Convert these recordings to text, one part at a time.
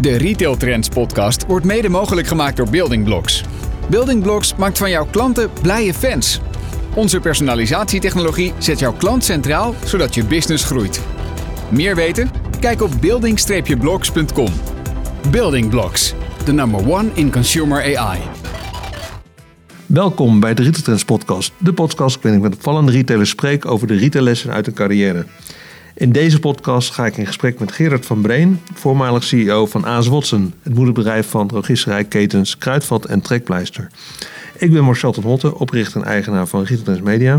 De Retail Trends podcast wordt mede mogelijk gemaakt door Building Blocks. Building Blocks maakt van jouw klanten blije fans. Onze personalisatietechnologie zet jouw klant centraal, zodat je business groeit. Meer weten? Kijk op building-blocks.com. Building Blocks, the number one in consumer AI. Welkom bij de Retail Trends podcast. De podcast waarin ik met opvallende retailers spreek over de retaillessen uit hun carrière. In deze podcast ga ik in gesprek met Gerard van Breen, voormalig CEO van A.S. Watson, het moederbedrijf van drogisterijketens Kruidvat en Trekpleister. Ik ben Marcel ten Hotte, oprichter en eigenaar van Retail Trends Media.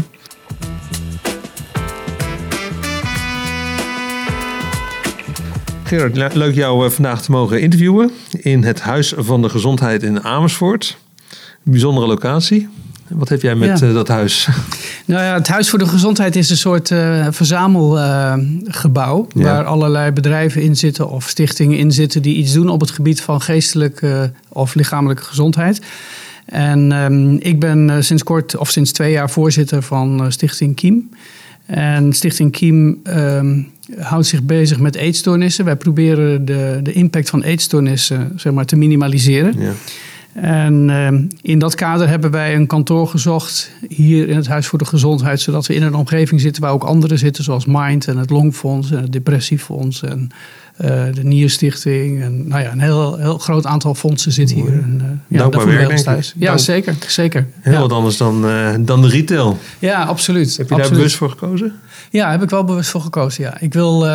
Gerard, leuk jou vandaag te mogen interviewen in het Huis van de Gezondheid in Amersfoort. Een bijzondere locatie. Wat heb jij met dat huis? Nou ja, het Huis voor de Gezondheid is een soort verzamelgebouw. Waar allerlei bedrijven in zitten of stichtingen in zitten die iets doen op het gebied van geestelijke of lichamelijke gezondheid. En ik ben sinds 2 jaar voorzitter van Stichting Kiem. En Stichting Kiem houdt zich bezig met eetstoornissen. Wij proberen de impact van eetstoornissen te minimaliseren. Ja. En in dat kader hebben wij een kantoor gezocht hier in het Huis voor de Gezondheid, zodat we in een omgeving zitten waar ook anderen zitten, zoals Mind en het Longfonds en het Depressiefonds en de Nierstichting. En een heel groot aantal fondsen zit hier. Dankbaar werk, denk ik. Thuis. Ja, zeker. Heel wat anders dan de retail. Ja, absoluut. Heb je daar bewust voor gekozen? Ja, heb ik wel bewust voor gekozen, ja.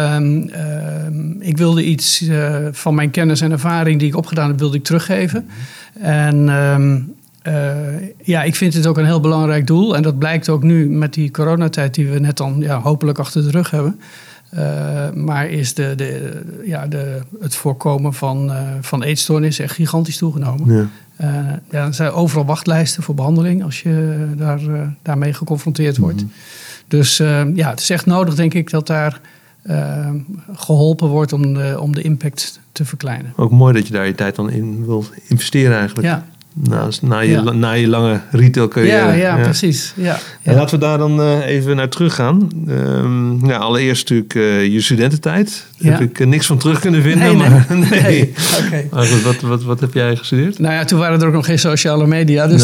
Ik wilde iets van mijn kennis en ervaring die ik opgedaan heb, wilde ik teruggeven. En ik vind het ook een heel belangrijk doel. En dat blijkt ook nu met die coronatijd die we net dan hopelijk achter de rug hebben. Maar is het voorkomen van eetstoornissen echt gigantisch toegenomen. Ja. Er zijn overal wachtlijsten voor behandeling als je daarmee geconfronteerd wordt. Mm-hmm. Dus het is echt nodig, denk ik, dat daar geholpen wordt om de impact te verkleinen. Ook mooi dat je daar je tijd dan in wilt investeren eigenlijk. Ja. Na je lange retailcarrière. Ja, precies. Ja. En laten we daar dan even naar terug gaan. Allereerst natuurlijk je studententijd. Daar heb ik niks van terug kunnen vinden. Nee. Okay. Maar goed, wat heb jij gestudeerd? Nou ja, toen waren er ook nog geen sociale media. Dus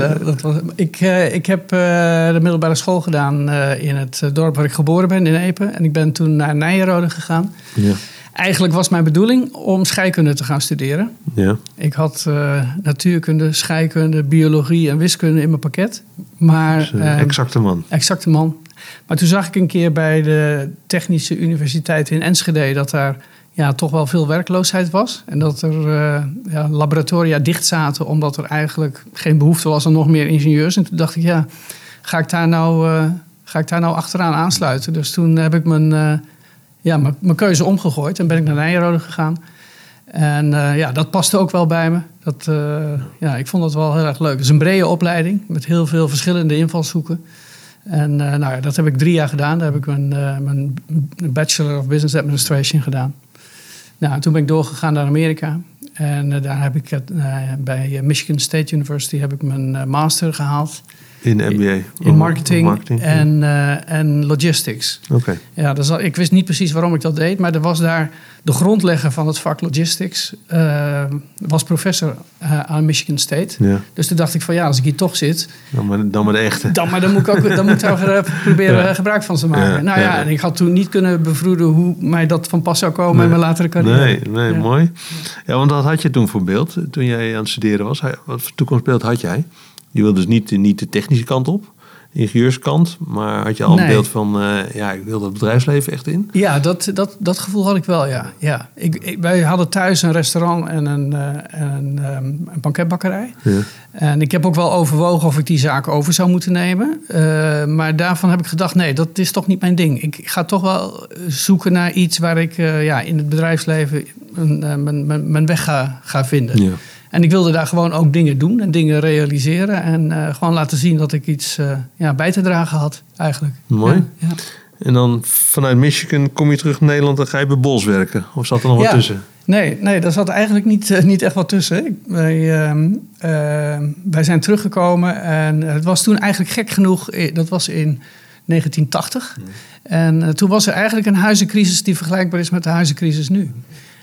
ik heb de middelbare school gedaan in het dorp waar ik geboren ben, in Epe. En ik ben toen naar Nijenrode gegaan. Ja. Eigenlijk was mijn bedoeling om scheikunde te gaan studeren. Ja. Ik had natuurkunde, scheikunde, biologie en wiskunde in mijn pakket. Maar, exacte man. Maar toen zag ik een keer bij de Technische Universiteit in Enschede dat daar toch wel veel werkloosheid was. En dat er laboratoria dicht zaten omdat er eigenlijk geen behoefte was aan nog meer ingenieurs. En toen dacht ik, ga ik daar nou achteraan aansluiten? Dus toen heb ik mijn keuze omgegooid en ben ik naar Nijenrode gegaan. En dat paste ook wel bij me. Ik vond dat wel heel erg leuk. Het is een brede opleiding met heel veel verschillende invalshoeken. En dat heb ik 3 jaar gedaan. Daar heb ik mijn Bachelor of Business Administration gedaan. Toen ben ik doorgegaan naar Amerika. En daar heb ik bij Michigan State University heb ik mijn master gehaald. In MBA? In marketing en logistics. Okay. Ja, ik wist niet precies waarom ik dat deed, maar er was daar de grondlegger van het vak logistics, was professor aan Michigan State. Ja. Dus toen dacht ik van als ik hier toch zit, dan maar de echte. Dan moet ik daar proberen gebruik van te maken. En ik had toen niet kunnen bevroeden hoe mij dat van pas zou komen in mijn latere carrière. Nee, mooi. Ja, want wat had je toen voor beeld toen jij aan het studeren was? Wat voor toekomstbeeld had jij? Je wilde dus niet de technische kant op, ingenieurskant, maar had je al een beeld van, ik wil dat bedrijfsleven echt in? Ja, dat gevoel had ik wel, ja. Wij hadden thuis een restaurant en een banketbakkerij. Ja. En ik heb ook wel overwogen of ik die zaken over zou moeten nemen. Maar daarvan heb ik gedacht, nee, dat is toch niet mijn ding. Ik ga toch wel zoeken naar iets waar ik in het bedrijfsleven mijn weg ga vinden. Ja. En ik wilde daar gewoon ook dingen doen en dingen realiseren. En gewoon laten zien dat ik iets bij te dragen had, eigenlijk. Mooi. Ja. En dan vanuit Michigan kom je terug naar Nederland en ga je bij Bos werken? Of zat er nog wat tussen? Nee, daar zat eigenlijk niet echt wat tussen. Wij zijn teruggekomen en het was toen eigenlijk gek genoeg. Dat was in 1980. En toen was er eigenlijk een huizencrisis die vergelijkbaar is met de huizencrisis nu.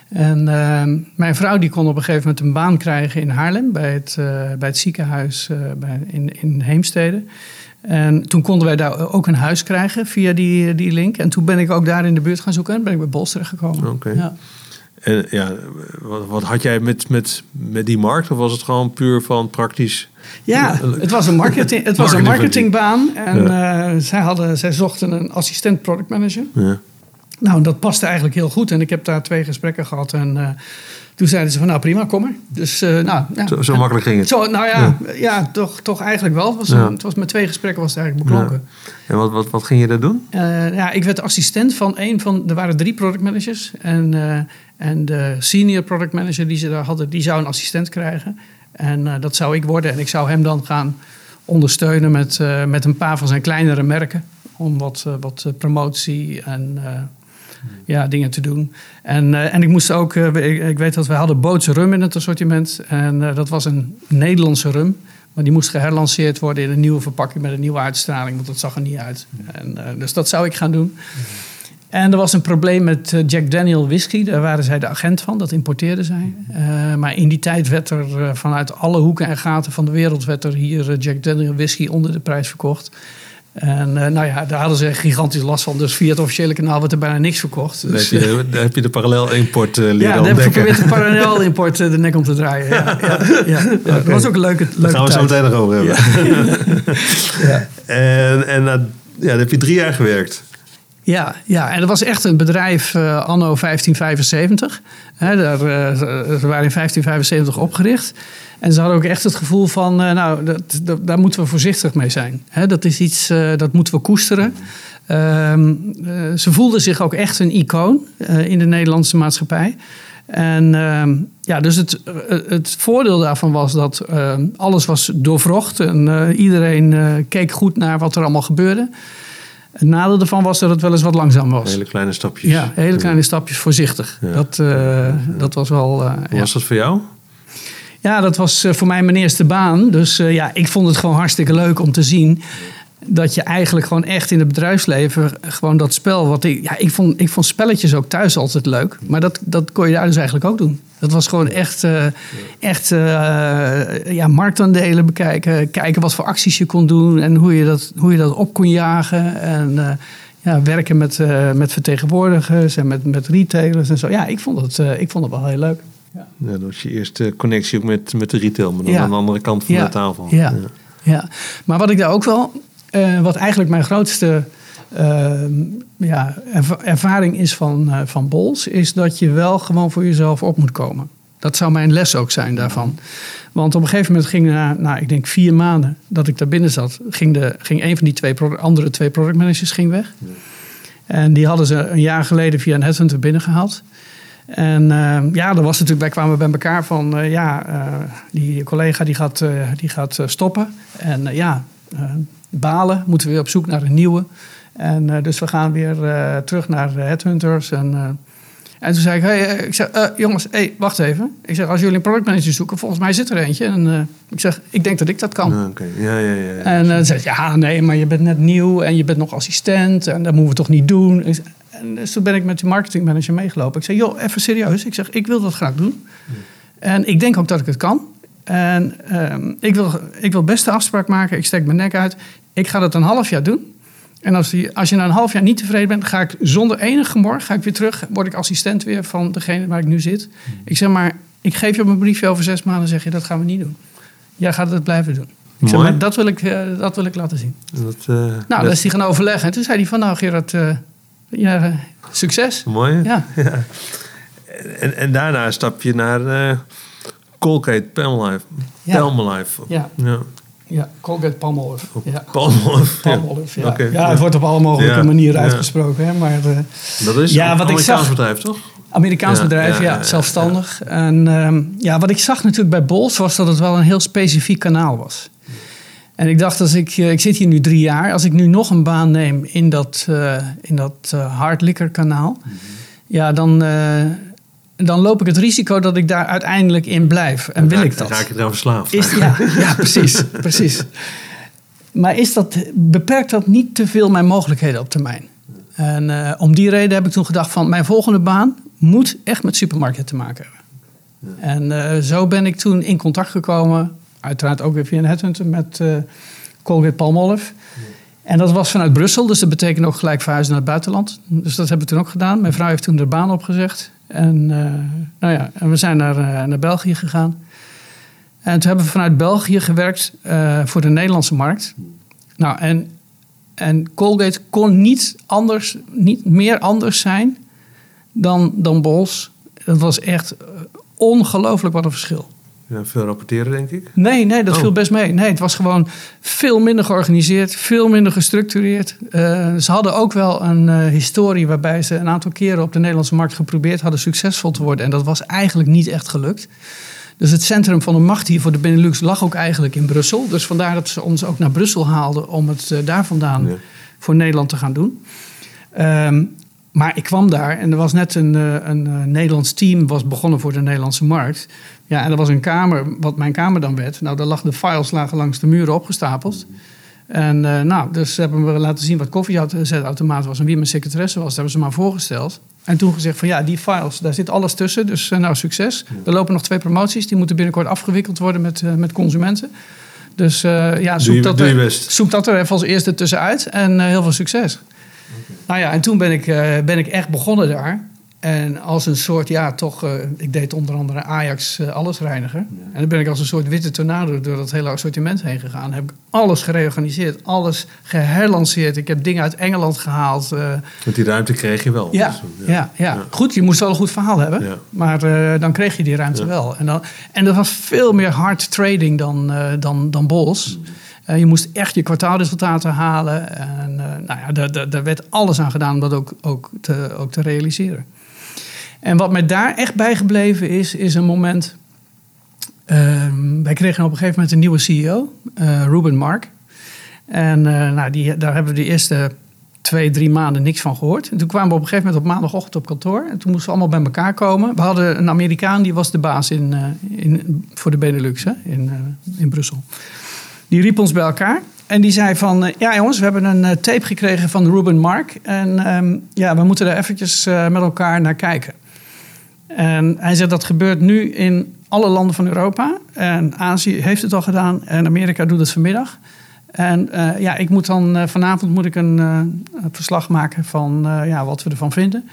En mijn vrouw die kon op een gegeven moment een baan krijgen in Haarlem... bij het ziekenhuis in Heemstede. En toen konden wij daar ook een huis krijgen via die link. En toen ben ik ook daar in de buurt gaan zoeken en ben ik bij Bols terechtgekomen. Oké. Ja. En wat had jij met die markt? Of was het gewoon puur van praktisch? Ja, het was een marketingbaan. En zij zochten een assistent product manager. Ja. Nou, dat paste eigenlijk heel goed. En ik heb daar 2 gesprekken gehad. En toen zeiden ze van, nou prima, kom maar. Dus, zo makkelijk ging het? Toch eigenlijk wel. Het was met 2 gesprekken was het eigenlijk beklonken. Ja. En wat ging je daar doen? Ik werd assistent van er waren 3 product managers. En de senior product manager die ze daar hadden, die zou een assistent krijgen. En dat zou ik worden. En ik zou hem dan gaan ondersteunen met een paar van zijn kleinere merken. Om wat promotie en dingen te doen. En ik moest ook... ik weet dat we hadden Bootse rum in het assortiment. En dat was een Nederlandse rum. Maar die moest geherlanceerd worden in een nieuwe verpakking... met een nieuwe uitstraling, want dat zag er niet uit. Dus dat zou ik gaan doen. En er was een probleem met Jack Daniel whisky. Daar waren zij de agent van, dat importeerden zij. Maar in die tijd werd er vanuit alle hoeken en gaten van de wereld... werd er hier Jack Daniel whisky onder de prijs verkocht... En daar hadden ze gigantisch last van. Dus via het officiële kanaal werd er bijna niks verkocht. Dus, daar heb je de parallel-import leren ontdekken. Ja, daar heb ik geprobeerd de parallel-import de nek om te draaien. Ja. Okay. Dat was ook een leuke tijd. Daar gaan we zo meteen nog over hebben. En daar heb je 3 jaar gewerkt. Ja, en dat was echt een bedrijf anno 1575. Ze waren in 1575 opgericht. En ze hadden ook echt het gevoel van, daar moeten we voorzichtig mee zijn. Dat is iets, dat moeten we koesteren. Ze voelden zich ook echt een icoon in de Nederlandse maatschappij. En dus het voordeel daarvan was dat alles was doorvrocht. En iedereen keek goed naar wat er allemaal gebeurde. Het nadeel ervan was dat het wel eens wat langzaam was. Hele kleine stapjes. Ja, hele kleine stapjes, voorzichtig. Ja. Dat was wel... Hoe was dat voor jou? Ja, dat was voor mij mijn eerste baan. Dus ik vond het gewoon hartstikke leuk om te zien... dat je eigenlijk gewoon echt in het bedrijfsleven... gewoon dat spel... Ik vond spelletjes ook thuis altijd leuk. Maar dat kon je daar dus eigenlijk ook doen. Dat was gewoon echt marktaandelen bekijken. Kijken wat voor acties je kon doen. En hoe je dat op kon jagen. En werken met vertegenwoordigers en met retailers en zo. Ja, ik vond het wel heel leuk. Ja. Ja, dat was je eerste connectie ook met de retail, maar dan aan de andere kant van de tafel. Ja, maar wat ik daar ook wel, wat eigenlijk mijn grootste ervaring is van Bols, is dat je wel gewoon voor jezelf op moet komen. Dat zou mijn les ook zijn daarvan. Want op een gegeven moment ging na ik denk 4 maanden dat ik daar binnen zat, ging een van die andere 2 product managers ging weg. Ja. En die hadden ze een jaar geleden via een headhunter binnengehaald. En dat was natuurlijk, wij kwamen bij elkaar van, die collega die gaat stoppen. En balen, moeten we weer op zoek naar een nieuwe. En dus we gaan weer terug naar de headhunters. En toen zei ik, jongens, wacht even. Ik zeg, als jullie een product manager zoeken, volgens mij zit er eentje. En ik zeg, ik denk dat ik dat kan. Okay. Ja. En dan zei ze, nee, maar je bent net nieuw en je bent nog assistent. En dat moeten we toch niet doen. En dus toen ben ik met de marketingmanager meegelopen. Ik zei, joh, even serieus. Ik zeg, ik wil dat graag doen. En ik denk ook dat ik het kan. En ik wil best de afspraak maken. Ik steek mijn nek uit. Ik ga dat een half jaar doen. En als je na een half jaar niet tevreden bent, ga ik zonder enige gemor weer terug. Word ik assistent weer van degene waar ik nu zit. Ik zeg maar, ik geef je op een briefje over 6 maanden. Zeg je, dat gaan we niet doen. Jij gaat het blijven doen. Ik zeg maar, dat wil ik laten zien. Dat is hij gaan overleggen. En toen zei hij van, nou Gerard, succes. Mooi. Ja. En daarna stap je naar Colgate Palmolive. Palmolive. Ja, Colgate Palmolive. Ja. Palmolive, ja. Okay. Ja, het wordt op alle mogelijke manieren uitgesproken. Hè, maar, dat is een Amerikaans bedrijf, toch? Amerikaans bedrijf, zelfstandig. Ja. En wat ik zag natuurlijk bij Bols was dat het wel een heel specifiek kanaal was. En ik dacht, ik zit hier nu 3 jaar. Als ik nu nog een baan neem in dat hard liquor kanaal... Dan loop ik het risico dat ik daar uiteindelijk in blijf. En wil ik dat? Dan raak je eraan verslaafd. Ja, precies. Maar beperkt dat niet te veel mijn mogelijkheden op termijn? En om die reden heb ik toen gedacht van... mijn volgende baan moet echt met supermarkten te maken hebben. Ja. En zo ben ik toen in contact gekomen, uiteraard ook weer via een headhunter, met Colgate-Palmolive. Ja. En dat was vanuit Brussel, dus dat betekent ook gelijk verhuizen naar het buitenland. Dus dat hebben we toen ook gedaan. Mijn vrouw heeft toen de baan opgezegd. En, en we zijn naar België gegaan. En toen hebben we vanuit België gewerkt voor de Nederlandse markt. Nou, en Colgate kon niet meer anders zijn dan Bols. Dat was echt ongelooflijk wat een verschil. Ja, veel rapporteren, denk ik? Nee, dat viel best mee. Nee, het was gewoon veel minder georganiseerd, veel minder gestructureerd. Ze hadden ook wel een historie waarbij ze een aantal keren op de Nederlandse markt geprobeerd hadden succesvol te worden. En dat was eigenlijk niet echt gelukt. Dus het centrum van de macht hier voor de Benelux lag ook eigenlijk in Brussel. Dus vandaar dat ze ons ook naar Brussel haalden om het daar vandaan voor Nederland te gaan doen. Maar ik kwam daar en er was net een Nederlands team was begonnen voor de Nederlandse markt. Ja, en er was een kamer, wat mijn kamer dan werd. Nou, daar de files lagen langs de muren opgestapeld. En dus hebben we laten zien wat koffiezetautomaat was en wie mijn secretaresse was. Dat hebben ze maar voorgesteld. En toen gezegd van die files, daar zit alles tussen. Dus succes. Er lopen nog 2 promoties, die moeten binnenkort afgewikkeld worden met consumenten. Dus zoek dat er even als eerste tussenuit en heel veel succes. Nou ja, en toen ben ik echt begonnen daar. En als een soort, ik deed onder andere Ajax allesreiniger. Ja. En dan ben ik als een soort witte tornado door dat hele assortiment heen gegaan. Heb ik alles gereorganiseerd, alles geherlanceerd. Ik heb dingen uit Engeland gehaald. Want die ruimte kreeg je wel. Ja. Goed, je moest wel een goed verhaal hebben. Ja. Maar dan kreeg je die ruimte wel. En dat was veel meer hard trading dan Bols. Je moest echt je kwartaalresultaten halen. En daar werd alles aan gedaan om dat ook te realiseren. En wat mij daar echt bijgebleven is een moment. Wij kregen op een gegeven moment een nieuwe CEO, Ruben Mark. En daar hebben we de eerste 2-3 maanden niks van gehoord. En toen kwamen we op een gegeven moment op maandagochtend op kantoor. En toen moesten we allemaal bij elkaar komen. We hadden een Amerikaan, die was de baas voor de Benelux in Brussel. Die riep ons bij elkaar. En die zei van, jongens, we hebben een tape gekregen van Ruben Mark. En we moeten daar eventjes met elkaar naar kijken. En hij zegt, dat gebeurt nu in alle landen van Europa. En Azië heeft het al gedaan. En Amerika doet het vanmiddag. En ik moet dan vanavond een verslag maken van wat we ervan vinden.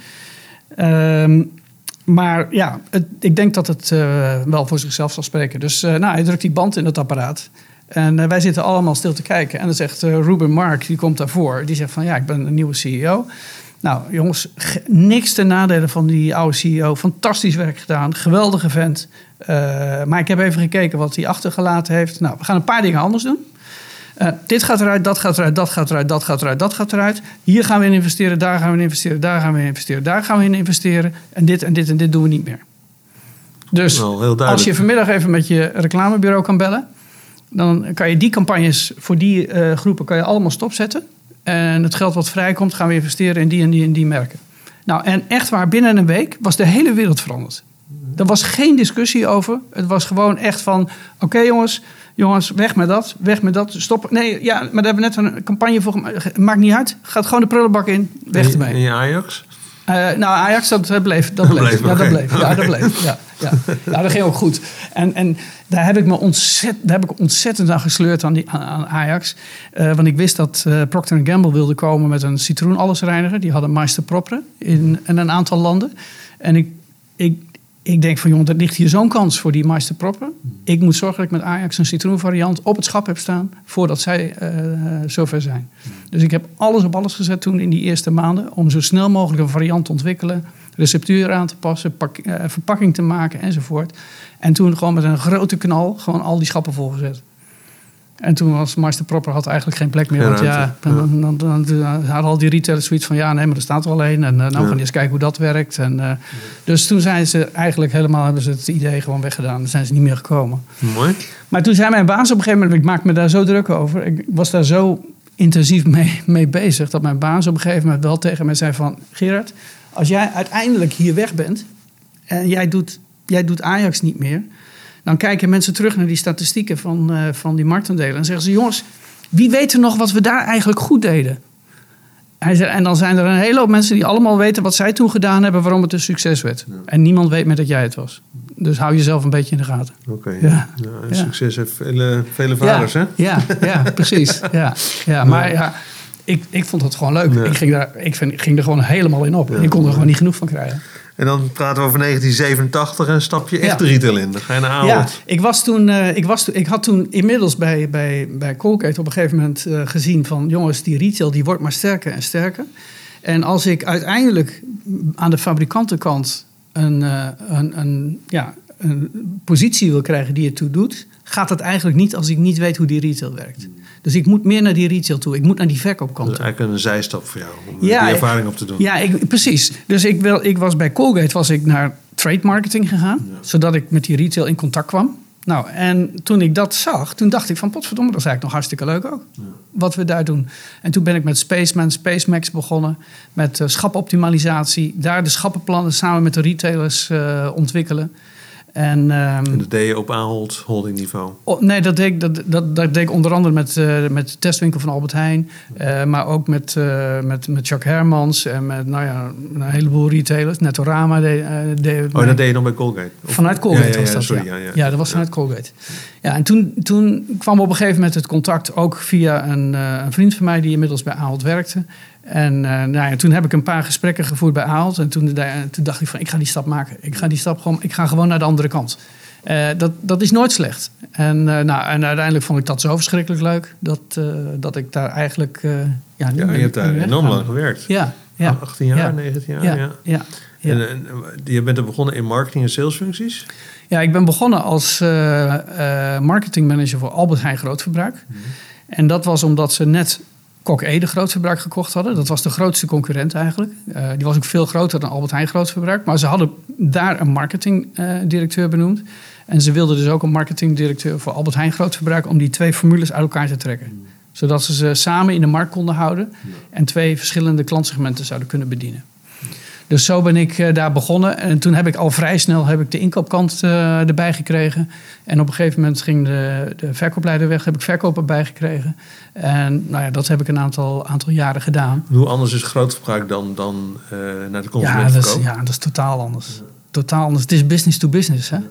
Maar ik denk dat het wel voor zichzelf zal spreken. Dus hij drukt die band in het apparaat. En wij zitten allemaal stil te kijken. En dan zegt Ruben Mark, die komt daarvoor. Die zegt van, ik ben een nieuwe CEO. Nou, jongens, niks ten nadele van die oude CEO. Fantastisch werk gedaan, geweldige vent. Maar ik heb even gekeken wat hij achtergelaten heeft. Nou, we gaan een paar dingen anders doen. Dit gaat eruit, dat gaat eruit, dat gaat eruit, dat gaat eruit, dat gaat eruit. Hier gaan we in investeren, daar gaan we in investeren, daar gaan we in investeren, daar gaan we in investeren. En dit en dit en dit doen we niet meer. Dus als je vanmiddag even met je reclamebureau kan bellen, dan kan je die campagnes voor die groepen kan je allemaal stopzetten. En het geld wat vrijkomt gaan we investeren in die en die en die merken. Nou, en echt waar, binnen een week was de hele wereld veranderd. Er was geen discussie over. Het was gewoon echt van, oké, jongens, weg met dat, stop. Nee, maar daar hebben we net een campagne voor gemaakt. Maakt niet uit. Gaat gewoon de prullenbak in, weg ermee. En je Ajax? Ajax, dat bleef. Dat bleef. Ja, dat ging ook goed. En daar heb ik ontzettend aan gesleurd aan Ajax. Want ik wist dat Procter & Gamble wilde komen met een citroen allesreiniger. Die hadden Meister Propre in een aantal landen. En ik denk van, jongen, er ligt hier zo'n kans voor die Meister Propre. Ik moet zorgen dat ik met Ajax een citroenvariant op het schap heb staan voordat zij zover zijn. Dus ik heb alles op alles gezet toen in die eerste maanden om zo snel mogelijk een variant te ontwikkelen, receptuur aan te passen, verpakking te maken enzovoort. En toen gewoon met een grote knal gewoon al die schappen volgezet. En toen was Meister Propre had eigenlijk geen plek meer. Want dan hadden al die retailers zoiets van, maar er staat er al een. En nou gaan we eens kijken hoe dat werkt. En, dus toen zijn ze eigenlijk hebben ze het idee gewoon weggedaan. Dan zijn ze niet meer gekomen. Mooi. Maar toen zei mijn baas op een gegeven moment, ik maak me daar zo druk over. Ik was daar zo intensief mee bezig, dat mijn baas op een gegeven moment wel tegen mij zei van, Gerard, als jij uiteindelijk hier weg bent en jij doet Ajax niet meer, dan kijken mensen terug naar die statistieken van die marktaandelen en zeggen ze, jongens, wie weet er nog wat we daar eigenlijk goed deden? Hij zei, en dan zijn er een hele hoop mensen die allemaal weten wat zij toen gedaan hebben, waarom het een succes werd. Ja. En niemand weet meer dat jij het was. Dus hou jezelf een beetje in de gaten. Oké. Ja. Succes heeft vele vaders, hè? Ja, precies. Ja. Maar ja, ik vond het gewoon leuk. Ja. Ik ging er gewoon helemaal in op. Ja. Ik kon er gewoon niet genoeg van krijgen. En dan praten we over 1987 en stap je echt de retail in. Dan ga je naar Ahold. Ja, ik had toen inmiddels bij Colgate op een gegeven moment gezien van... jongens, die retail die wordt maar sterker en sterker. En als ik uiteindelijk aan de fabrikantenkant een positie wil krijgen die ertoe doet... gaat het eigenlijk niet als ik niet weet hoe die retail werkt. Dus ik moet meer naar die retail toe. Ik moet naar die verkoopkant toe. Dat is eigenlijk een zijstap voor jou om die ervaring op te doen. Ja, precies. Dus ik was bij Colgate naar trade marketing gegaan. Ja. Zodat ik met die retail in contact kwam. Nou, en toen ik dat zag, toen dacht ik van... potverdomme, dat is eigenlijk nog hartstikke leuk ook. Ja. Wat we daar doen. En toen ben ik met Spaceman, Spacemax begonnen. Met schapoptimalisatie. Daar de schappenplannen samen met de retailers ontwikkelen. En dat deed je op Ahold holding niveau? Nee, dat deed ik onder andere met de testwinkel van Albert Heijn. Maar ook met Jacques Hermans en met een heleboel retailers. Netorama deed dat deed je dan bij Colgate? Vanuit Colgate was dat, ja. Dat was vanuit Colgate. Ja, en toen kwam op een gegeven moment het contact ook via een vriend van mij die inmiddels bij Ahold werkte. En toen heb ik een paar gesprekken gevoerd bij Ahold. En toen dacht ik van, ik ga die stap maken. Ik ga gewoon naar de andere kant. Dat is nooit slecht. En uiteindelijk vond ik dat zo verschrikkelijk leuk... dat ik daar eigenlijk... je hebt daar enorm lang gewerkt. Ja. 18 jaar, 19 jaar. Ja. En je bent er begonnen in marketing- en salesfuncties? Ja, ik ben begonnen als marketingmanager voor Albert Heijn Grootverbruik. En dat was omdat ze net... Kok Ede Grootverbruik gekocht hadden. Dat was de grootste concurrent eigenlijk. Die was ook veel groter dan Albert Heijn Grootverbruik. Maar ze hadden daar een marketingdirecteur benoemd. En ze wilden dus ook een marketingdirecteur voor Albert Heijn Grootverbruik... om die twee formules uit elkaar te trekken. Zodat ze samen in de markt konden houden... en twee verschillende klantsegmenten zouden kunnen bedienen. Dus zo ben ik daar begonnen. En toen heb ik al vrij snel de inkoopkant erbij gekregen. En op een gegeven moment ging de verkoopleider weg. Heb ik verkoop erbij gekregen. En dat heb ik een aantal jaren gedaan. Hoe anders is grootverbruik dan naar de consumentenverkoop? Ja, dat is totaal anders. Ja. Totaal anders. Het is business to business. Hè?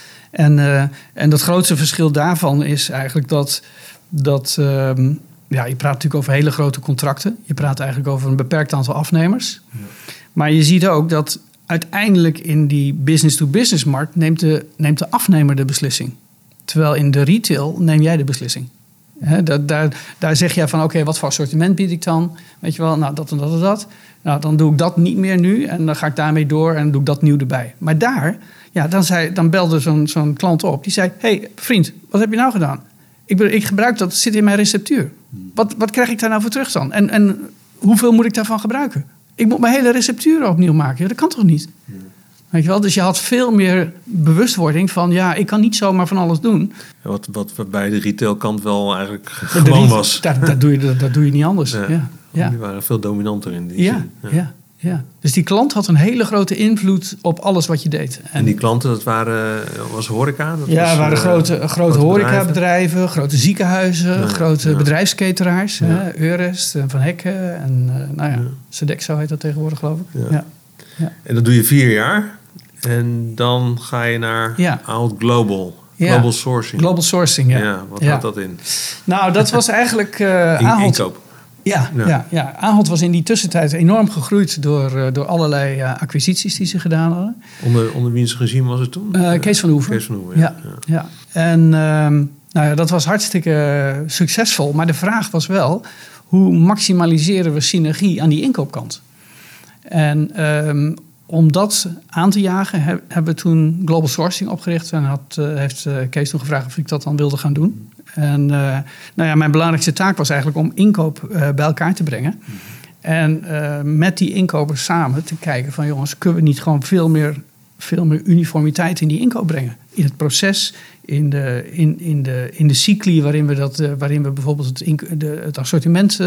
En dat grootste verschil daarvan is eigenlijk dat je praat natuurlijk over hele grote contracten. Je praat eigenlijk over een beperkt aantal afnemers. Ja. Maar je ziet ook dat uiteindelijk in die business-to-business markt neemt de afnemer de beslissing. Terwijl in de retail neem jij de beslissing. Daar zeg jij van oké, wat voor assortiment bied ik dan? Weet je wel, nou dat en dat en dat. Nou, dan doe ik dat niet meer nu en dan ga ik daarmee door en doe ik dat nieuw erbij. Maar dan belde zo'n klant op. Die zei, hey vriend, wat heb je nou gedaan? Ik gebruik dat, het zit in mijn receptuur. Wat krijg ik daar nou voor terug dan? En hoeveel moet ik daarvan gebruiken? Ik moet mijn hele receptuur opnieuw maken. Dat kan toch niet? Ja. Weet je wel? Dus je had veel meer bewustwording van... ik kan niet zomaar van alles doen. Wat bij de retailkant wel eigenlijk gewoon was. Dat doe je niet anders. Ja. Die waren veel dominanter in die zin. Ja. Dus die klant had een hele grote invloed op alles wat je deed. En die klanten, was horeca? Dat waren grote horecabedrijven, grote ziekenhuizen, grote bedrijfskateraars. Eurest, Van Hekken en Sodexo heet dat tegenwoordig, geloof ik. Ja. En dat doe je 4 jaar. En dan ga je naar Ahold Global. Global Sourcing. Global Sourcing, ja. Wat houdt dat in? Nou, dat was eigenlijk Ahold. Inkoop. Ja. Ahold was in die tussentijd enorm gegroeid door allerlei acquisities die ze gedaan hadden. Onder wiens regime was het toen? Kees van Hoeven. Kees van Hoeven, ja. En dat was hartstikke succesvol. Maar de vraag was wel, hoe maximaliseren we synergie aan die inkoopkant? En om dat aan te jagen hebben we toen Global Sourcing opgericht. En heeft Kees toen gevraagd of ik dat dan wilde gaan doen. En mijn belangrijkste taak was eigenlijk om inkoop bij elkaar te brengen. En met die inkopers samen te kijken van... jongens, kunnen we niet gewoon veel meer uniformiteit in die inkoop brengen? In het proces, in de cycli waarin we bijvoorbeeld het assortiment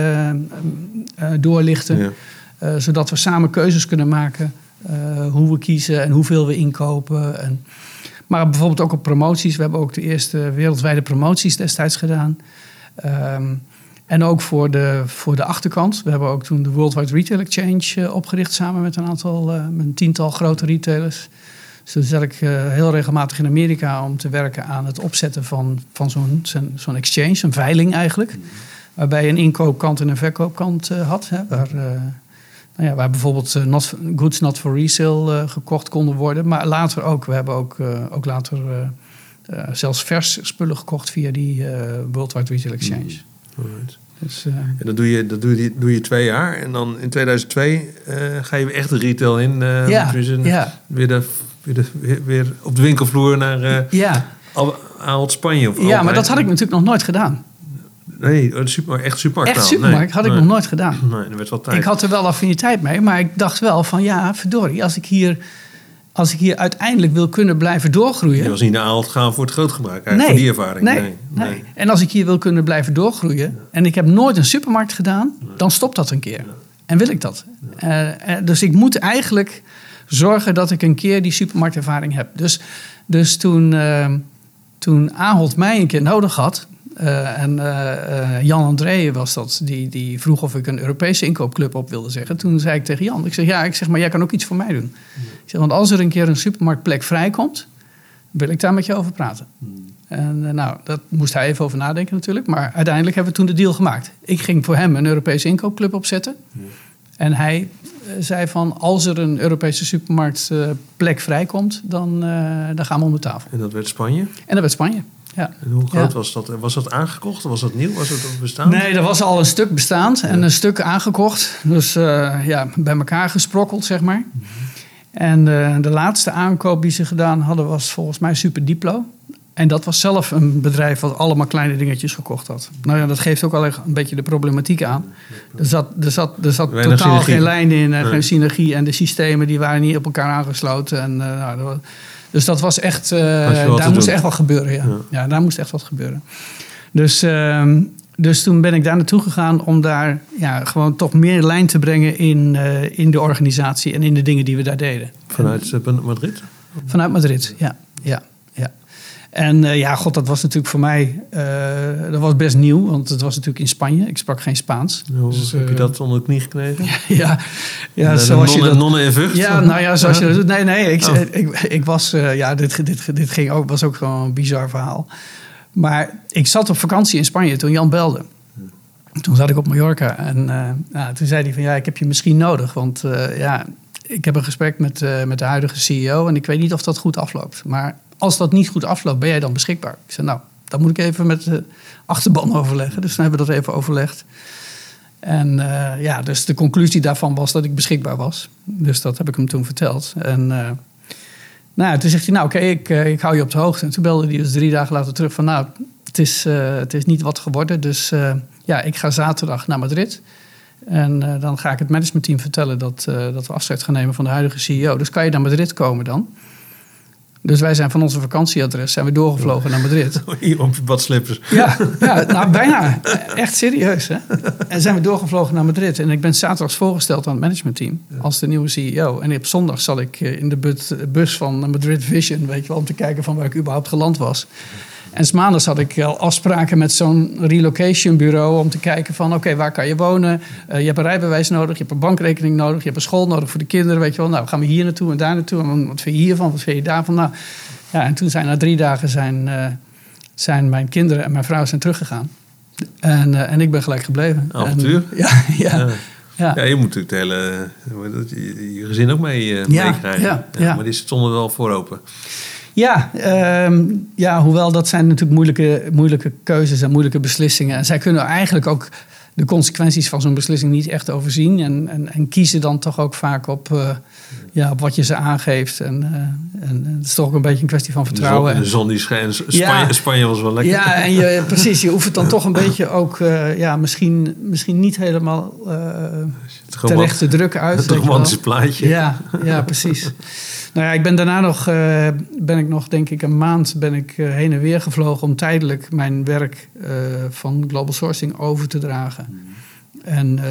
doorlichten. Ja. Zodat we samen keuzes kunnen maken hoe we kiezen en hoeveel we inkopen. Maar bijvoorbeeld ook op promoties. We hebben ook de eerste wereldwijde promoties destijds gedaan. En ook voor de achterkant. We hebben ook toen de Worldwide Retail Exchange opgericht samen met met een 10-tal grote retailers. Dus toen zat ik heel regelmatig in Amerika om te werken aan het opzetten van zo'n exchange, een veiling eigenlijk. Waarbij je een inkoopkant en een verkoopkant had. Hè, waar bijvoorbeeld goods not for resale gekocht konden worden. Maar later ook, we hebben ook later zelfs vers spullen gekocht via die Worldwide Retail Exchange. Right. Dus, en dat doe je 2 jaar. En dan in 2002 ga je weer echt de retail in. Weer op de winkelvloer naar Ahold Spanje. Of maar dat had ik natuurlijk nog nooit gedaan. Nee, echt supermarkt. Echt supermarkt had ik nog nooit gedaan. Nee, dat werd wel tijd. Ik had er wel affiniteit mee, maar ik dacht wel van verdorie, als ik hier uiteindelijk wil kunnen blijven doorgroeien. Je was niet naar Ahold gaan voor het grootgebruik, voor die ervaring. Nee. En als ik hier wil kunnen blijven doorgroeien en ik heb nooit een supermarkt gedaan, dan stopt dat een keer. En wil ik dat. Dus ik moet eigenlijk zorgen dat ik een keer die supermarktervaring heb. Dus toen Ahold mij een keer nodig had, Jan André was dat, die vroeg of ik een Europese inkoopclub op wilde zeggen. Toen zei ik tegen Jan, ik zeg maar jij kan ook iets voor mij doen. Ik zeg, want als er een keer een supermarktplek vrijkomt, wil ik daar met je over praten. En dat moest hij even over nadenken natuurlijk. Maar uiteindelijk hebben we toen de deal gemaakt. Ik ging voor hem een Europese inkoopclub opzetten. En hij zei van, als er een Europese supermarktplek vrijkomt, dan gaan we om de tafel. En dat werd Spanje? En dat werd Spanje, ja. En hoe groot was dat? Was dat aangekocht? Was dat nieuw? Was het bestaand? Nee, er was al een stuk bestaand en een stuk aangekocht. Dus bij elkaar gesprokkeld, zeg maar. En de laatste aankoop die ze gedaan hadden was volgens mij Super Diplo. En dat was zelf een bedrijf wat allemaal kleine dingetjes gekocht had. Nou ja, dat geeft ook al een beetje de problematiek aan. Er zat totaal geen lijn in, geen synergie. En de systemen die waren niet op elkaar aangesloten. Dus dat was echt, daar moest echt wat gebeuren. Ja, daar moest echt wat gebeuren. Dus toen ben ik daar naartoe gegaan om daar gewoon toch meer lijn te brengen in de organisatie en in de dingen die we daar deden. Vanuit Madrid? Vanuit Madrid, ja. En dat was natuurlijk voor mij, dat was best nieuw, want het was natuurlijk in Spanje. Ik sprak geen Spaans. Dus, heb je dat onder de knie gekregen? Ja, zoals je dat... Nonnen in Vught? Ja, zoals je dat doet. Nee, ik was, dit ging ook, was ook gewoon een bizar verhaal. Maar ik zat op vakantie in Spanje toen Jan belde. Toen zat ik op Mallorca en toen zei hij van ik heb je misschien nodig, want ik heb een gesprek met de huidige CEO en ik weet niet of dat goed afloopt. Maar als dat niet goed afloopt, ben jij dan beschikbaar? Ik zei, dat moet ik even met de achterban overleggen. Dus dan hebben we dat even overlegd. En dus de conclusie daarvan was dat ik beschikbaar was. Dus dat heb ik hem toen verteld. En toen zegt hij, oké, ik hou je op de hoogte. En toen belde hij dus 3 dagen later terug van, het is niet wat geworden. Dus ik ga zaterdag naar Madrid. En dan ga ik het managementteam vertellen dat we afscheid gaan nemen van de huidige CEO. Dus kan je naar Madrid komen dan? Dus wij zijn van onze vakantieadres doorgevlogen naar Madrid. Hier op badslippers. Ja, bijna. Echt serieus. Hè? En zijn we doorgevlogen naar Madrid. En ik ben zaterdags voorgesteld aan het managementteam als de nieuwe CEO. En op zondag zat ik in de bus van Madrid Vision, weet je wel, om te kijken van waar ik überhaupt geland was. En 's maandags had ik al afspraken met zo'n relocation bureau om te kijken van oké, waar kan je wonen? Je hebt een rijbewijs nodig, je hebt een bankrekening nodig, je hebt een school nodig voor de kinderen, weet je wel. Gaan we hier naartoe en daar naartoe? En wat vind je hiervan, wat vind je daarvan? En toen zijn na 3 dagen zijn mijn kinderen en mijn vrouw zijn teruggegaan. En ik ben gelijk gebleven. Avontuur? Ja, je moet natuurlijk je gezin ook meekrijgen. Maar die stonden wel voor open. Hoewel dat zijn natuurlijk moeilijke keuzes en moeilijke beslissingen. En zij kunnen eigenlijk ook de consequenties van zo'n beslissing niet echt overzien. En kiezen dan toch ook vaak op wat je ze aangeeft. En het is toch ook een beetje een kwestie van vertrouwen. De zon die schijnt. Spanje was wel lekker. Ja, en precies. Je oefent dan toch een beetje ook misschien niet helemaal terecht te drukken uit. Het romantische plaatje. Ja, precies. Ik ben daarna nog denk ik een maand heen en weer gevlogen om tijdelijk mijn werk van Global Sourcing over te dragen. En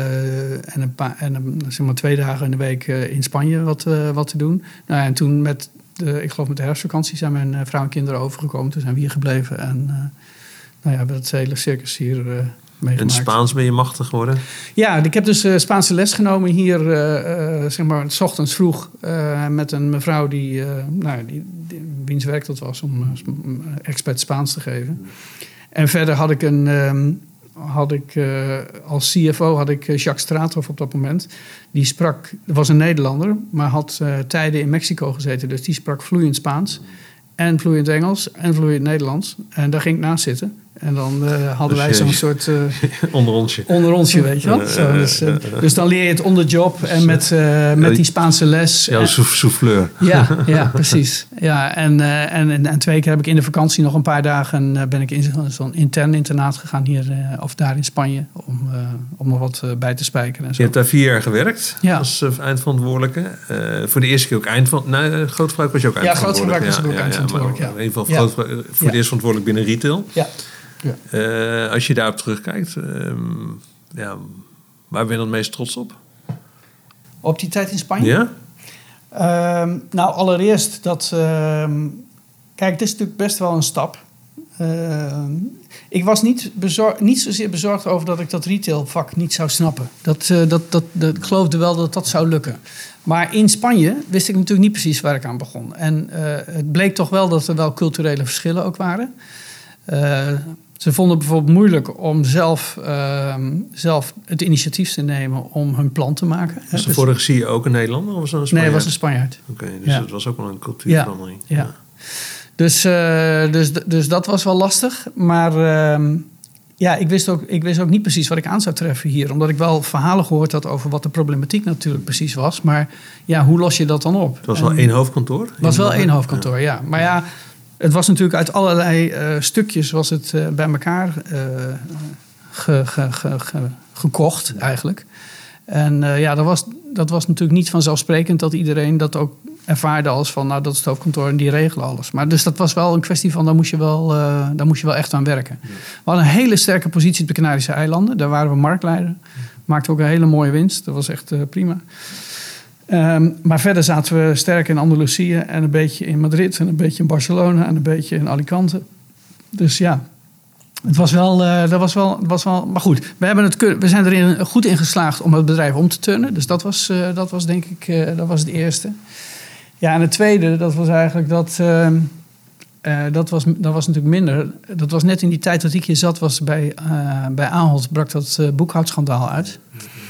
2 dagen in de week in Spanje wat te doen. En toen met de herfstvakantie zijn mijn vrouw en kinderen overgekomen. Toen zijn we hier gebleven en we hebben het hele circus hier meegemaakt. En Spaans ben je machtig geworden? Ja, ik heb dus Spaanse les genomen hier, zeg maar, 's ochtends vroeg met een mevrouw die wiens werk dat was om expert Spaans te geven. En verder had ik als CFO had ik Jacques Straathoff op dat moment. Die sprak, dat was een Nederlander, maar had tijden in Mexico gezeten. Dus die sprak vloeiend Spaans en vloeiend Engels en vloeiend Nederlands. En daar ging ik naast zitten. En dan hadden wij zo'n soort... onder onsje, weet je wel. Dus dan leer je het on the job en met die Spaanse les. Ja, souffleur. Ja, precies. Ja, en 2 keer heb ik in de vakantie nog een paar dagen... ben ik in zo'n intern internaat gegaan hier of daar in Spanje... om nog wat bij te spijkeren en zo. Je hebt daar 4 jaar gewerkt als eindverantwoordelijke. Voor de eerste keer ook eindverantwoordelijke. Grootverbruik was je ook eindverantwoordelijke. Ja, Grootverbruik was ook eindverantwoordelijk. In ieder geval voor het eerst verantwoordelijk binnen retail. Ja. Ja. Als je daarop terugkijkt, waar ben je dan het meest trots op? Op die tijd in Spanje? Ja? Nou, allereerst dat... kijk, het is natuurlijk best wel een stap. Ik was niet zozeer bezorgd over dat ik dat retailvak niet zou snappen. Ik geloofde wel dat dat zou lukken. Maar in Spanje wist ik natuurlijk niet precies waar ik aan begon. En het bleek toch wel dat er wel culturele verschillen ook waren. Ze vonden het bijvoorbeeld moeilijk om zelf het initiatief te nemen om hun plan te maken. Was de vorige CEO ook een Nederlander of was dat een Spanjaard? Nee, het was een Spanjaard. Oké, dus dat was ook wel een cultuurverandering. Ja. Dus dat was wel lastig. Maar ik wist ook niet precies wat ik aan zou treffen hier. Omdat ik wel verhalen gehoord had over wat de problematiek natuurlijk precies was. Maar ja, hoe los je dat dan op? Het was wel 1 hoofdkantoor? Het was wel 1 hoofdkantoor, ja. Maar ja, het was natuurlijk uit allerlei stukjes was het bij elkaar gekocht eigenlijk. En dat was natuurlijk niet vanzelfsprekend dat iedereen dat ook ervaarde als van, nou, dat is het hoofdkantoor en die regelen alles. Maar dus dat was wel een kwestie van, daar moest je wel echt aan werken. We hadden een hele sterke positie op de Canarische eilanden. Daar waren we marktleider. Maakten ook een hele mooie winst. Dat was echt prima. Maar verder zaten we sterk in Andalusië en een beetje in Madrid en een beetje in Barcelona en een beetje in Alicante. Dus ja, het was wel, maar goed, we zijn erin goed in geslaagd om het bedrijf om te turnen. Dus dat was denk ik, dat was het eerste. Ja, en het tweede, dat was eigenlijk dat was natuurlijk minder. Dat was net in die tijd dat ik hier zat, was bij Ahold brak dat boekhoudschandaal uit.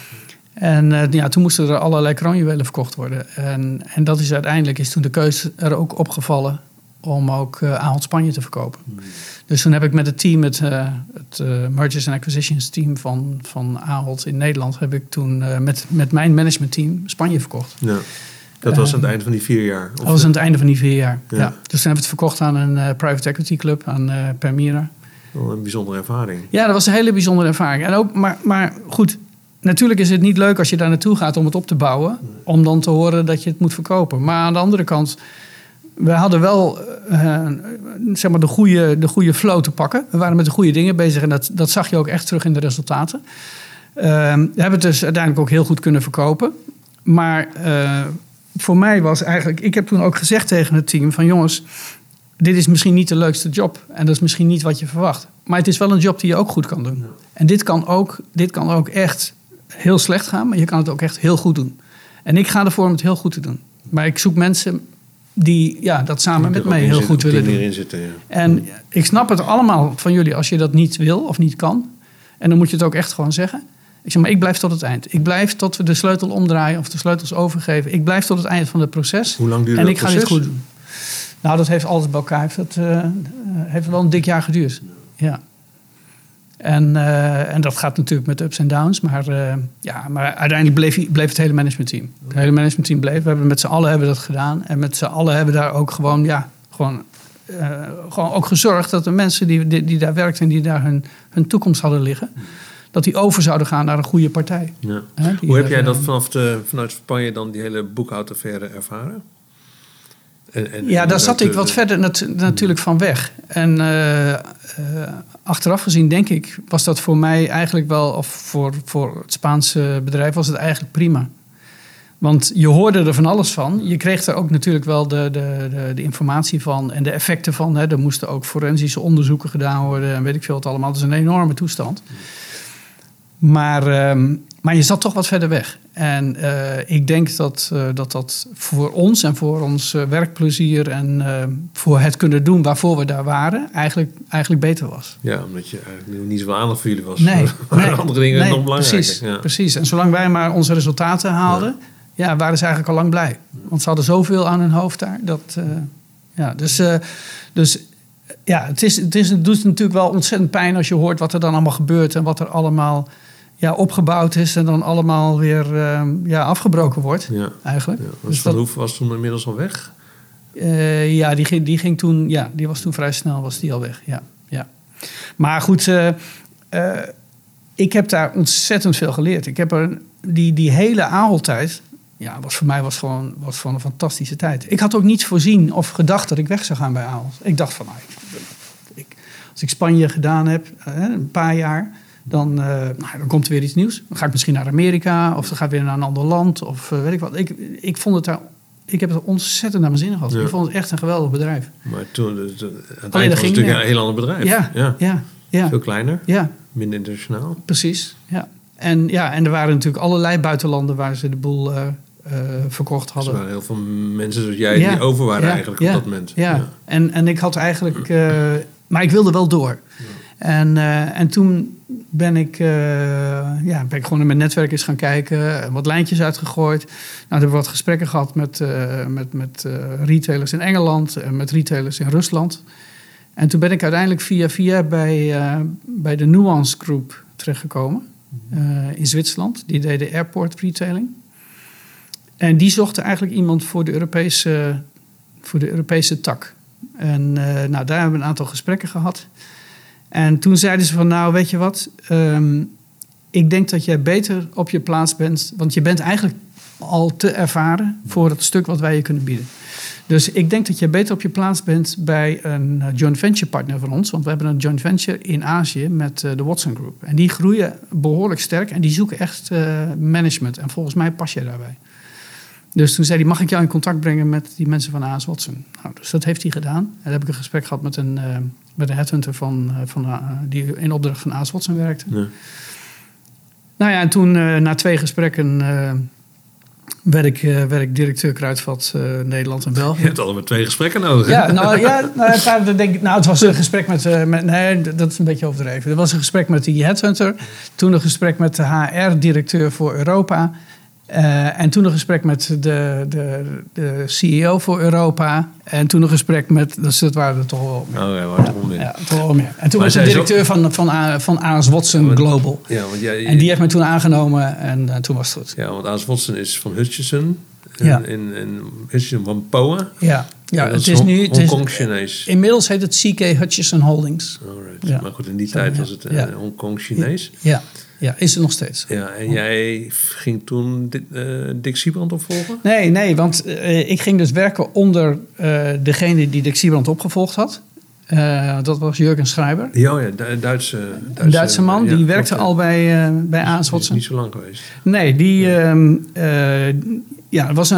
En toen moesten er allerlei kroonjuwelen verkocht worden. En dat is uiteindelijk toen de keuze er ook opgevallen om ook Ahold Spanje te verkopen. Dus toen heb ik met het team, het Mergers and Acquisitions team van Ahold in Nederland, heb ik toen met mijn managementteam Spanje verkocht. Ja. Dat was aan het einde van die 4 jaar? Dat was aan het einde van die 4 jaar, ja. Dus toen hebben we het verkocht aan een private equity club, aan Permira. Wel een bijzondere ervaring. Ja, dat was een hele bijzondere ervaring. En ook, maar goed, natuurlijk is het niet leuk als je daar naartoe gaat om het op te bouwen, om dan te horen dat je het moet verkopen. Maar aan de andere kant, we hadden wel zeg maar de goede flow te pakken. We waren met de goede dingen bezig en dat zag je ook echt terug in de resultaten. We hebben het dus uiteindelijk ook heel goed kunnen verkopen. Maar voor mij was eigenlijk, ik heb toen ook gezegd tegen het team van jongens, dit is misschien niet de leukste job en dat is misschien niet wat je verwacht. Maar het is wel een job die je ook goed kan doen. En dit kan ook echt heel slecht gaan, maar je kan het ook echt heel goed doen. En ik ga ervoor om het heel goed te doen. Maar ik zoek mensen die dat samen met mij heel goed willen doen. Zitten, ja. En ik snap het allemaal van jullie als je dat niet wil of niet kan. En dan moet je het ook echt gewoon zeggen. Ik zeg maar, ik blijf tot het eind. Ik blijf tot we de sleutel omdraaien of de sleutels overgeven. Ik blijf tot het eind van het proces. Hoe lang duurde en dat ik ga dit goed doen. Nou, dat heeft alles bij elkaar. Heeft wel een dik jaar geduurd. Ja. En dat gaat natuurlijk met ups en downs. Maar uiteindelijk bleef het hele managementteam. Het hele managementteam bleef. We hebben met z'n allen dat gedaan. En met z'n allen hebben we daar ook gewoon ook gezorgd dat de mensen die daar werkten en die daar hun toekomst hadden liggen, dat die over zouden gaan naar een goede partij. Ja. Hoe heb jij dat vanuit Spanje dan die hele boekhoudaffaire ervaren? Daar zat ik wat verder natuurlijk van weg. En achteraf gezien denk ik, was dat voor mij eigenlijk wel, of voor het Spaanse bedrijf was het eigenlijk prima. Want je hoorde er van alles van. Je kreeg er ook natuurlijk wel de informatie van en de effecten van. Er moesten ook forensische onderzoeken gedaan worden en weet ik veel wat allemaal. Dat is een enorme toestand. Maar je zat toch wat verder weg. En ik denk dat voor ons en voor ons werkplezier en voor het kunnen doen waarvoor we daar waren, eigenlijk beter was. Ja, omdat je eigenlijk niet zoveel aandacht voor jullie was. Nee, andere dingen nog belangrijker. Precies. En zolang wij maar onze resultaten haalden, waren ze eigenlijk al lang blij. Want ze hadden zoveel aan hun hoofd daar. Het doet natuurlijk wel ontzettend pijn als je hoort wat er dan allemaal gebeurt en wat er allemaal opgebouwd is en dan allemaal weer afgebroken wordt. Ja. Eigenlijk. Ja. Dus Van Hoef was toen inmiddels al weg? Die ging toen, die was toen vrij snel was die al weg. Ja. Maar goed, ik heb daar ontzettend veel geleerd. Ik heb er die hele AHOL-tijd, voor mij was gewoon een fantastische tijd. Ik had ook niet voorzien of gedacht dat ik weg zou gaan bij AHOL. Ik dacht van, als ik Spanje gedaan heb, een paar jaar, dan komt er weer iets nieuws. Dan ga ik misschien naar Amerika of dan ga ik weer naar een ander land of weet ik wat. Ik heb het ontzettend naar mijn zin gehad. Ja. Ik vond het echt een geweldig bedrijf. Maar toen, het was natuurlijk een heel ander bedrijf. Ja. Veel kleiner, minder internationaal. Precies, ja. En er waren natuurlijk allerlei buitenlanden waar ze de boel verkocht hadden. Er waren heel veel mensen zoals jij die over waren eigenlijk op dat moment. Ja. En ik had eigenlijk... maar ik wilde wel door. Ja. En toen ben ik gewoon in mijn netwerk eens gaan kijken. Wat lijntjes uitgegooid. Nou, hebben we wat gesprekken gehad met retailers in Engeland. En met retailers in Rusland. En toen ben ik uiteindelijk via bij de Nuance Group terechtgekomen. In Zwitserland. Die deden airport retailing. En die zochten eigenlijk iemand voor de Europese tak. En daar hebben we een aantal gesprekken gehad. En toen zeiden ze van, weet je wat? Ik denk dat jij beter op je plaats bent. Want je bent eigenlijk al te ervaren voor het stuk wat wij je kunnen bieden. Dus ik denk dat je beter op je plaats bent bij een joint venture partner van ons. Want we hebben een joint venture in Azië met de Watson Group. En die groeien behoorlijk sterk en die zoeken echt management. En volgens mij pas jij daarbij. Dus toen zei hij, mag ik jou in contact brengen met die mensen van A.S. Watson? Nou, dus dat heeft hij gedaan. En dan heb ik een gesprek gehad met een headhunter die in opdracht van A.S. Watson werkte. Ja. En toen na 2 gesprekken werd ik directeur Kruidvat Nederland en België. Je hebt allemaal 2 gesprekken nodig. Het was een gesprek met nee, dat is een beetje overdreven. Er was een gesprek met die headhunter. Toen een gesprek met de HR-directeur voor Europa. En toen een gesprek met de CEO voor Europa. En toen een gesprek met... Dus dat waren er toch wel meer. Oh ja, waren er toch wel meer. Ja, toch wel meer. En toen was de directeur van A.S. Watson Global. Ja, want en die heeft mij toen aangenomen en toen was het goed. Ja, want A.S. Watson is van Hutchison. En Hutchison van POA. Ja, het is nu... Hongkong Chinees. Inmiddels heet het CK Hutchison Holdings. Alright. Ja. Maar goed, in die tijd was het Hongkong Chinees. Ja, is er nog steeds. Ja, en jij ging toen Dick Siebrand opvolgen? Nee, want ik ging dus werken onder degene die Dick Siebrand opgevolgd had. Dat was Jurgen Schreiber. Ja, Duitse man. Die werkte al bij A.S. Watson. Niet zo lang geweest. Nee, was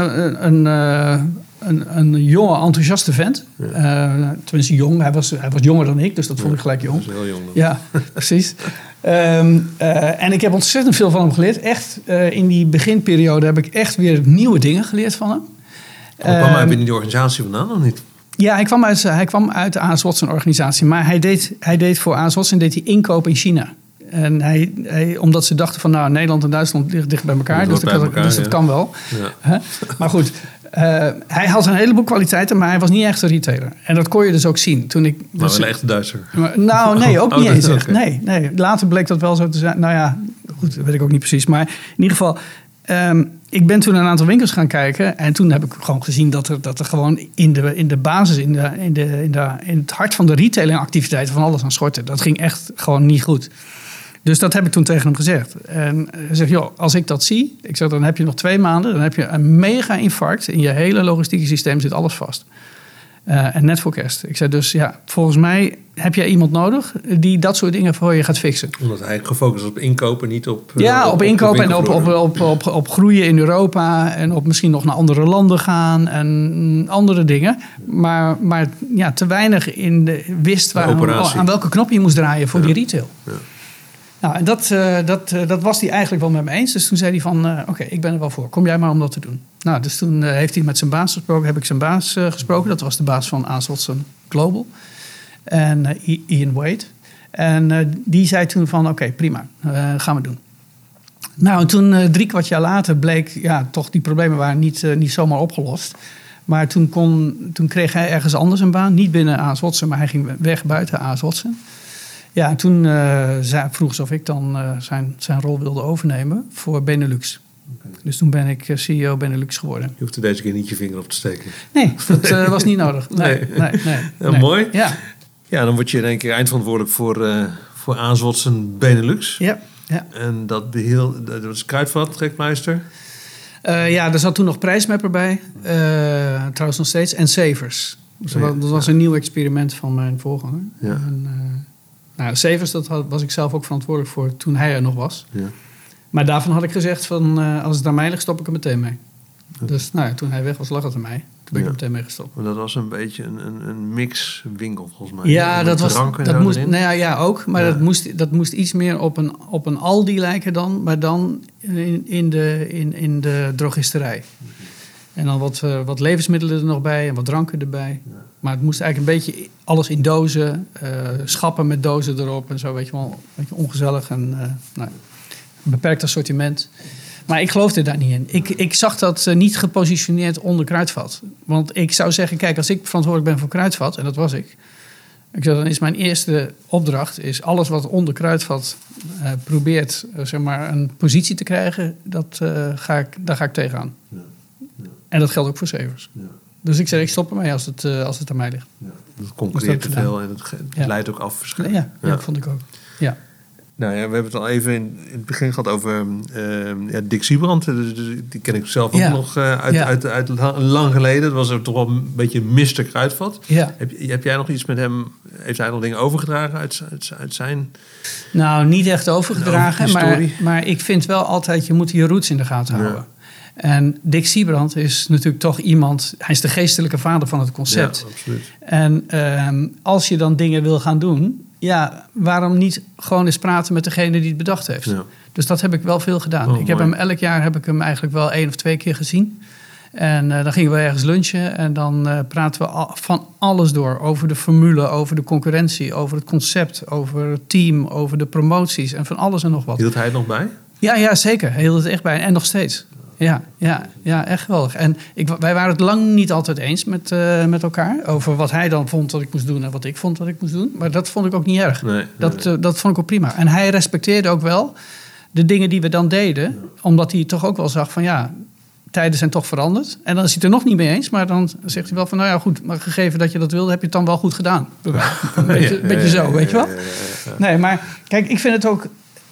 een jonge, enthousiaste vent. Ja. Tenminste jong. Hij was jonger dan ik, dus dat vond ik gelijk jong. Dat is heel jong. Ja, precies. En ik heb ontzettend veel van hem geleerd. Echt, in die beginperiode heb ik echt weer nieuwe dingen geleerd van hem. Kwam hij binnen die organisatie vandaan of niet? Ja, hij kwam uit de A.S. Watson organisatie. Maar hij deed voor A.S. Watson inkoop in China. En hij, omdat ze dachten van Nederland en Duitsland liggen dicht bij elkaar. Dus dat kan wel. Ja. Maar goed, hij had een heleboel kwaliteiten, maar hij was niet echt een retailer. En dat kon je dus ook zien. Maar wel een echte Duitser? Nee, ook niet eens echt. Okay. Nee, later bleek dat wel zo te zijn. Nou ja, goed, dat weet ik ook niet precies. Maar in ieder geval... ik ben toen een aantal winkels gaan kijken. En toen heb ik gewoon gezien dat er gewoon in de basis, in het hart van de retailingactiviteiten van alles aan schortte. Dat ging echt gewoon niet goed. Dus dat heb ik toen tegen hem gezegd. En hij zegt, als ik dat zie, dan heb je nog 2 maanden. Dan heb je een mega infarct. In je hele logistieke systeem zit alles vast. En net voor kerst. Ik zei dus, volgens mij heb jij iemand nodig die dat soort dingen voor je gaat fixen. Omdat hij eigenlijk gefocust is op inkopen, niet op... op inkopen en op groeien in Europa. En op misschien nog naar andere landen gaan en andere dingen. Maar te weinig wist aan welke knop je moest draaien voor die retail. Ja. Nou, en dat was hij eigenlijk wel met me eens. Dus toen zei hij van, oké, ik ben er wel voor. Kom jij maar om dat te doen. Nou, dus toen heeft hij met zijn baas gesproken. Heb ik zijn baas gesproken. Dat was de baas van AS Watson Global. En Ian Wade. En die zei toen van, oké, prima. Gaan we doen. Nou, en toen 3 kwart jaar later bleek... ja, toch die problemen waren niet zomaar opgelost. Maar toen kreeg hij ergens anders een baan. Niet binnen AS Watson, maar hij ging weg buiten AS Watson. Ja, en toen vroeg ze of ik dan zijn rol wilde overnemen voor Benelux. Okay. Dus toen ben ik CEO Benelux geworden. Je hoeft er deze keer niet je vinger op te steken. Nee, dat was niet nodig. Nee. Ja, mooi. Ja, dan word je in één keer eindverantwoordelijk voor AS Watson Benelux. Ja. En dat was Kruidvat, Trekmeister. Ja, er zat toen nog Prijsmapper bij. Trouwens nog steeds. En Savers. Dus dat was een nieuw experiment van mijn voorganger. Ja. En, Savers, was ik zelf ook verantwoordelijk voor toen hij er nog was. Ja. Maar daarvan had ik gezegd van als het aan mij ligt, stop ik er meteen mee. Ja. Dus toen hij weg was, lag het aan mij. Toen ben ik er meteen mee gestopt. Maar dat was een beetje een mixwinkel volgens mij. Ja, dat moest. Nou ja, ook. Maar dat moest iets meer op een Aldi lijken dan, maar dan in de drogisterij. En dan wat levensmiddelen er nog bij en wat dranken erbij. Ja. Maar het moest eigenlijk een beetje alles in dozen. Schappen met dozen erop en zo, weet je wel. Een beetje ongezellig en een beperkt assortiment. Maar ik geloofde daar niet in. Ik zag dat niet gepositioneerd onder Kruidvat. Want ik zou zeggen, kijk, als ik verantwoordelijk ben voor Kruidvat, en dat was ik. Dan is mijn eerste opdracht, is alles wat onder Kruidvat probeert zeg maar een positie te krijgen, daar ga ik tegenaan. Ja. Ja. En dat geldt ook voor Savers. Ja. Dus ik zeg, ik stop ermee als het aan mij ligt. Ja. Dat concurreert te veel en het leidt ook af waarschijnlijk. Ja, dat vond ik ook. Ja. Nou ja, we hebben het al even in het begin gehad over Dick Siebrand. Die ken ik zelf ook nog uit lang geleden. Dat was toch wel een beetje Mr. Kruidvat. Ja. Heb jij nog iets met hem? Heeft hij nog dingen overgedragen uit zijn... Nou, niet echt overgedragen. Maar ik vind wel altijd, je moet je roots in de gaten houden. En Dick Siebrand is natuurlijk toch iemand... Hij is de geestelijke vader van het concept. Ja, absoluut. En als je dan dingen wil gaan doen... Ja, waarom niet gewoon eens praten met degene die het bedacht heeft? Ja. Dus dat heb ik wel veel gedaan. Elk jaar heb ik hem eigenlijk wel 1 of 2 keer gezien. En dan gingen we ergens lunchen. En dan praten we van alles door. Over de formule, over de concurrentie, over het concept, over het team, over de promoties en van alles en nog wat. Hield hij het nog bij? Ja, zeker. Hij hield het echt bij. En nog steeds. Ja, echt geweldig. En wij waren het lang niet altijd eens met elkaar. Over wat hij dan vond dat ik moest doen en wat ik vond dat ik moest doen. Maar dat vond ik ook niet erg. Dat vond ik ook prima. En hij respecteerde ook wel de dingen die we dan deden. Ja. Omdat hij toch ook wel zag van tijden zijn toch veranderd. En dan is hij het er nog niet mee eens. Maar dan zegt hij wel van nou ja goed, maar gegeven dat je dat wilde, heb je het dan wel goed gedaan. Een beetje zo, weet je wel. Nee, maar kijk, ik vind het ook...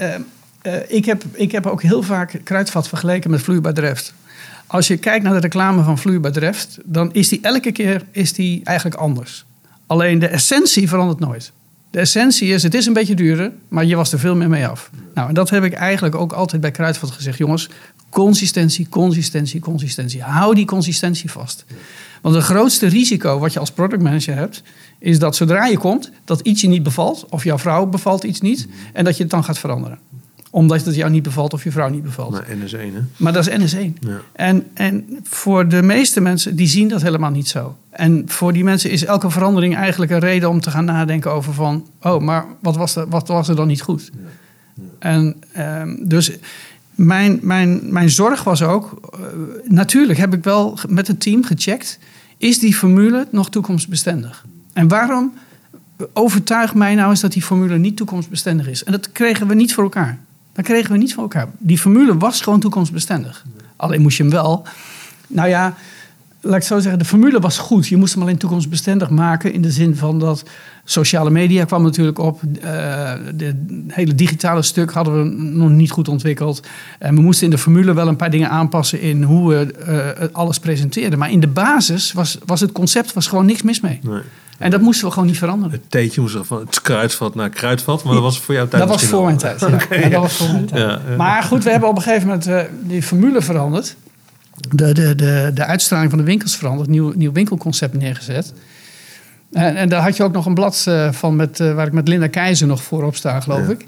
Ik heb ook heel vaak Kruidvat vergeleken met Vloeibaar Dreft. Als je kijkt naar de reclame van Vloeibaar Dreft... dan is die elke keer eigenlijk anders. Alleen de essentie verandert nooit. De essentie is, het is een beetje duurder... maar je was er veel meer mee af. Nou, en dat heb ik eigenlijk ook altijd bij Kruidvat gezegd. Jongens, consistentie. Hou die consistentie vast. Want het grootste risico wat je als productmanager hebt... is dat zodra je komt, dat iets je niet bevalt... of jouw vrouw bevalt iets niet... en dat je het dan gaat veranderen. Omdat het jou niet bevalt of je vrouw niet bevalt. Maar NS1, hè? Maar dat is NS1. Ja. En voor de meeste mensen, die zien dat helemaal niet zo. En voor die mensen is elke verandering eigenlijk een reden om te gaan nadenken over van... maar wat was er dan niet goed? Ja. Ja. En dus mijn zorg was ook... natuurlijk heb ik wel met het team gecheckt... is die formule nog toekomstbestendig? En waarom overtuigt mij nou eens dat die formule niet toekomstbestendig is? En dat kregen we niet voor elkaar. Die formule was gewoon toekomstbestendig. Alleen moest je hem wel... Nou ja, laat ik zo zeggen, de formule was goed. Je moest hem alleen toekomstbestendig maken... in de zin van dat sociale media kwam natuurlijk op. Het hele digitale stuk hadden we nog niet goed ontwikkeld. En we moesten in de formule wel een paar dingen aanpassen... in hoe we alles presenteerden. Maar in de basis was het concept gewoon niks mis mee. Nee. En dat moesten we gewoon niet veranderen. Het theetje moest van het Kruidvat naar Kruidvat, maar dat was voor jouw tijd. Dat was voor mijn tijd, ja. Okay. Ja, dat was voor mijn tijd. Ja. Maar goed, we hebben op een gegeven moment die formule veranderd. De uitstraling van de winkels veranderd. Nieuw winkelconcept neergezet. En daar had je ook nog een blad van waar ik met Linda Keizer nog voorop sta, geloof ik.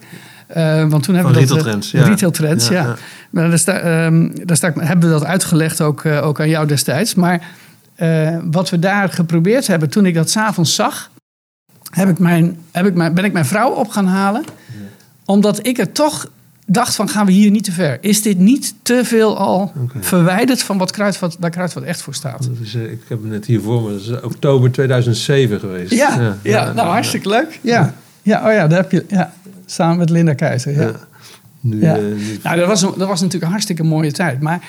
Want toen hebben we Retail Trends. Ja. Retail Trends, ja. Maar hebben we dat uitgelegd ook aan jou destijds. Maar wat we daar geprobeerd hebben, toen ik dat 's avonds zag, ben ik mijn vrouw op gaan halen. Ja. Omdat ik er toch dacht van, gaan we hier niet te ver? Is dit niet te veel al verwijderd van waar Kruidvat echt voor staat? Dat is, ik heb het net hier voor me. Dat is oktober 2007 geweest. Ja, hartstikke leuk. Ja. Daar heb je... Ja, samen met Linda Keizer. Ja. Nu. Nou, dat was natuurlijk een hartstikke mooie tijd. Maar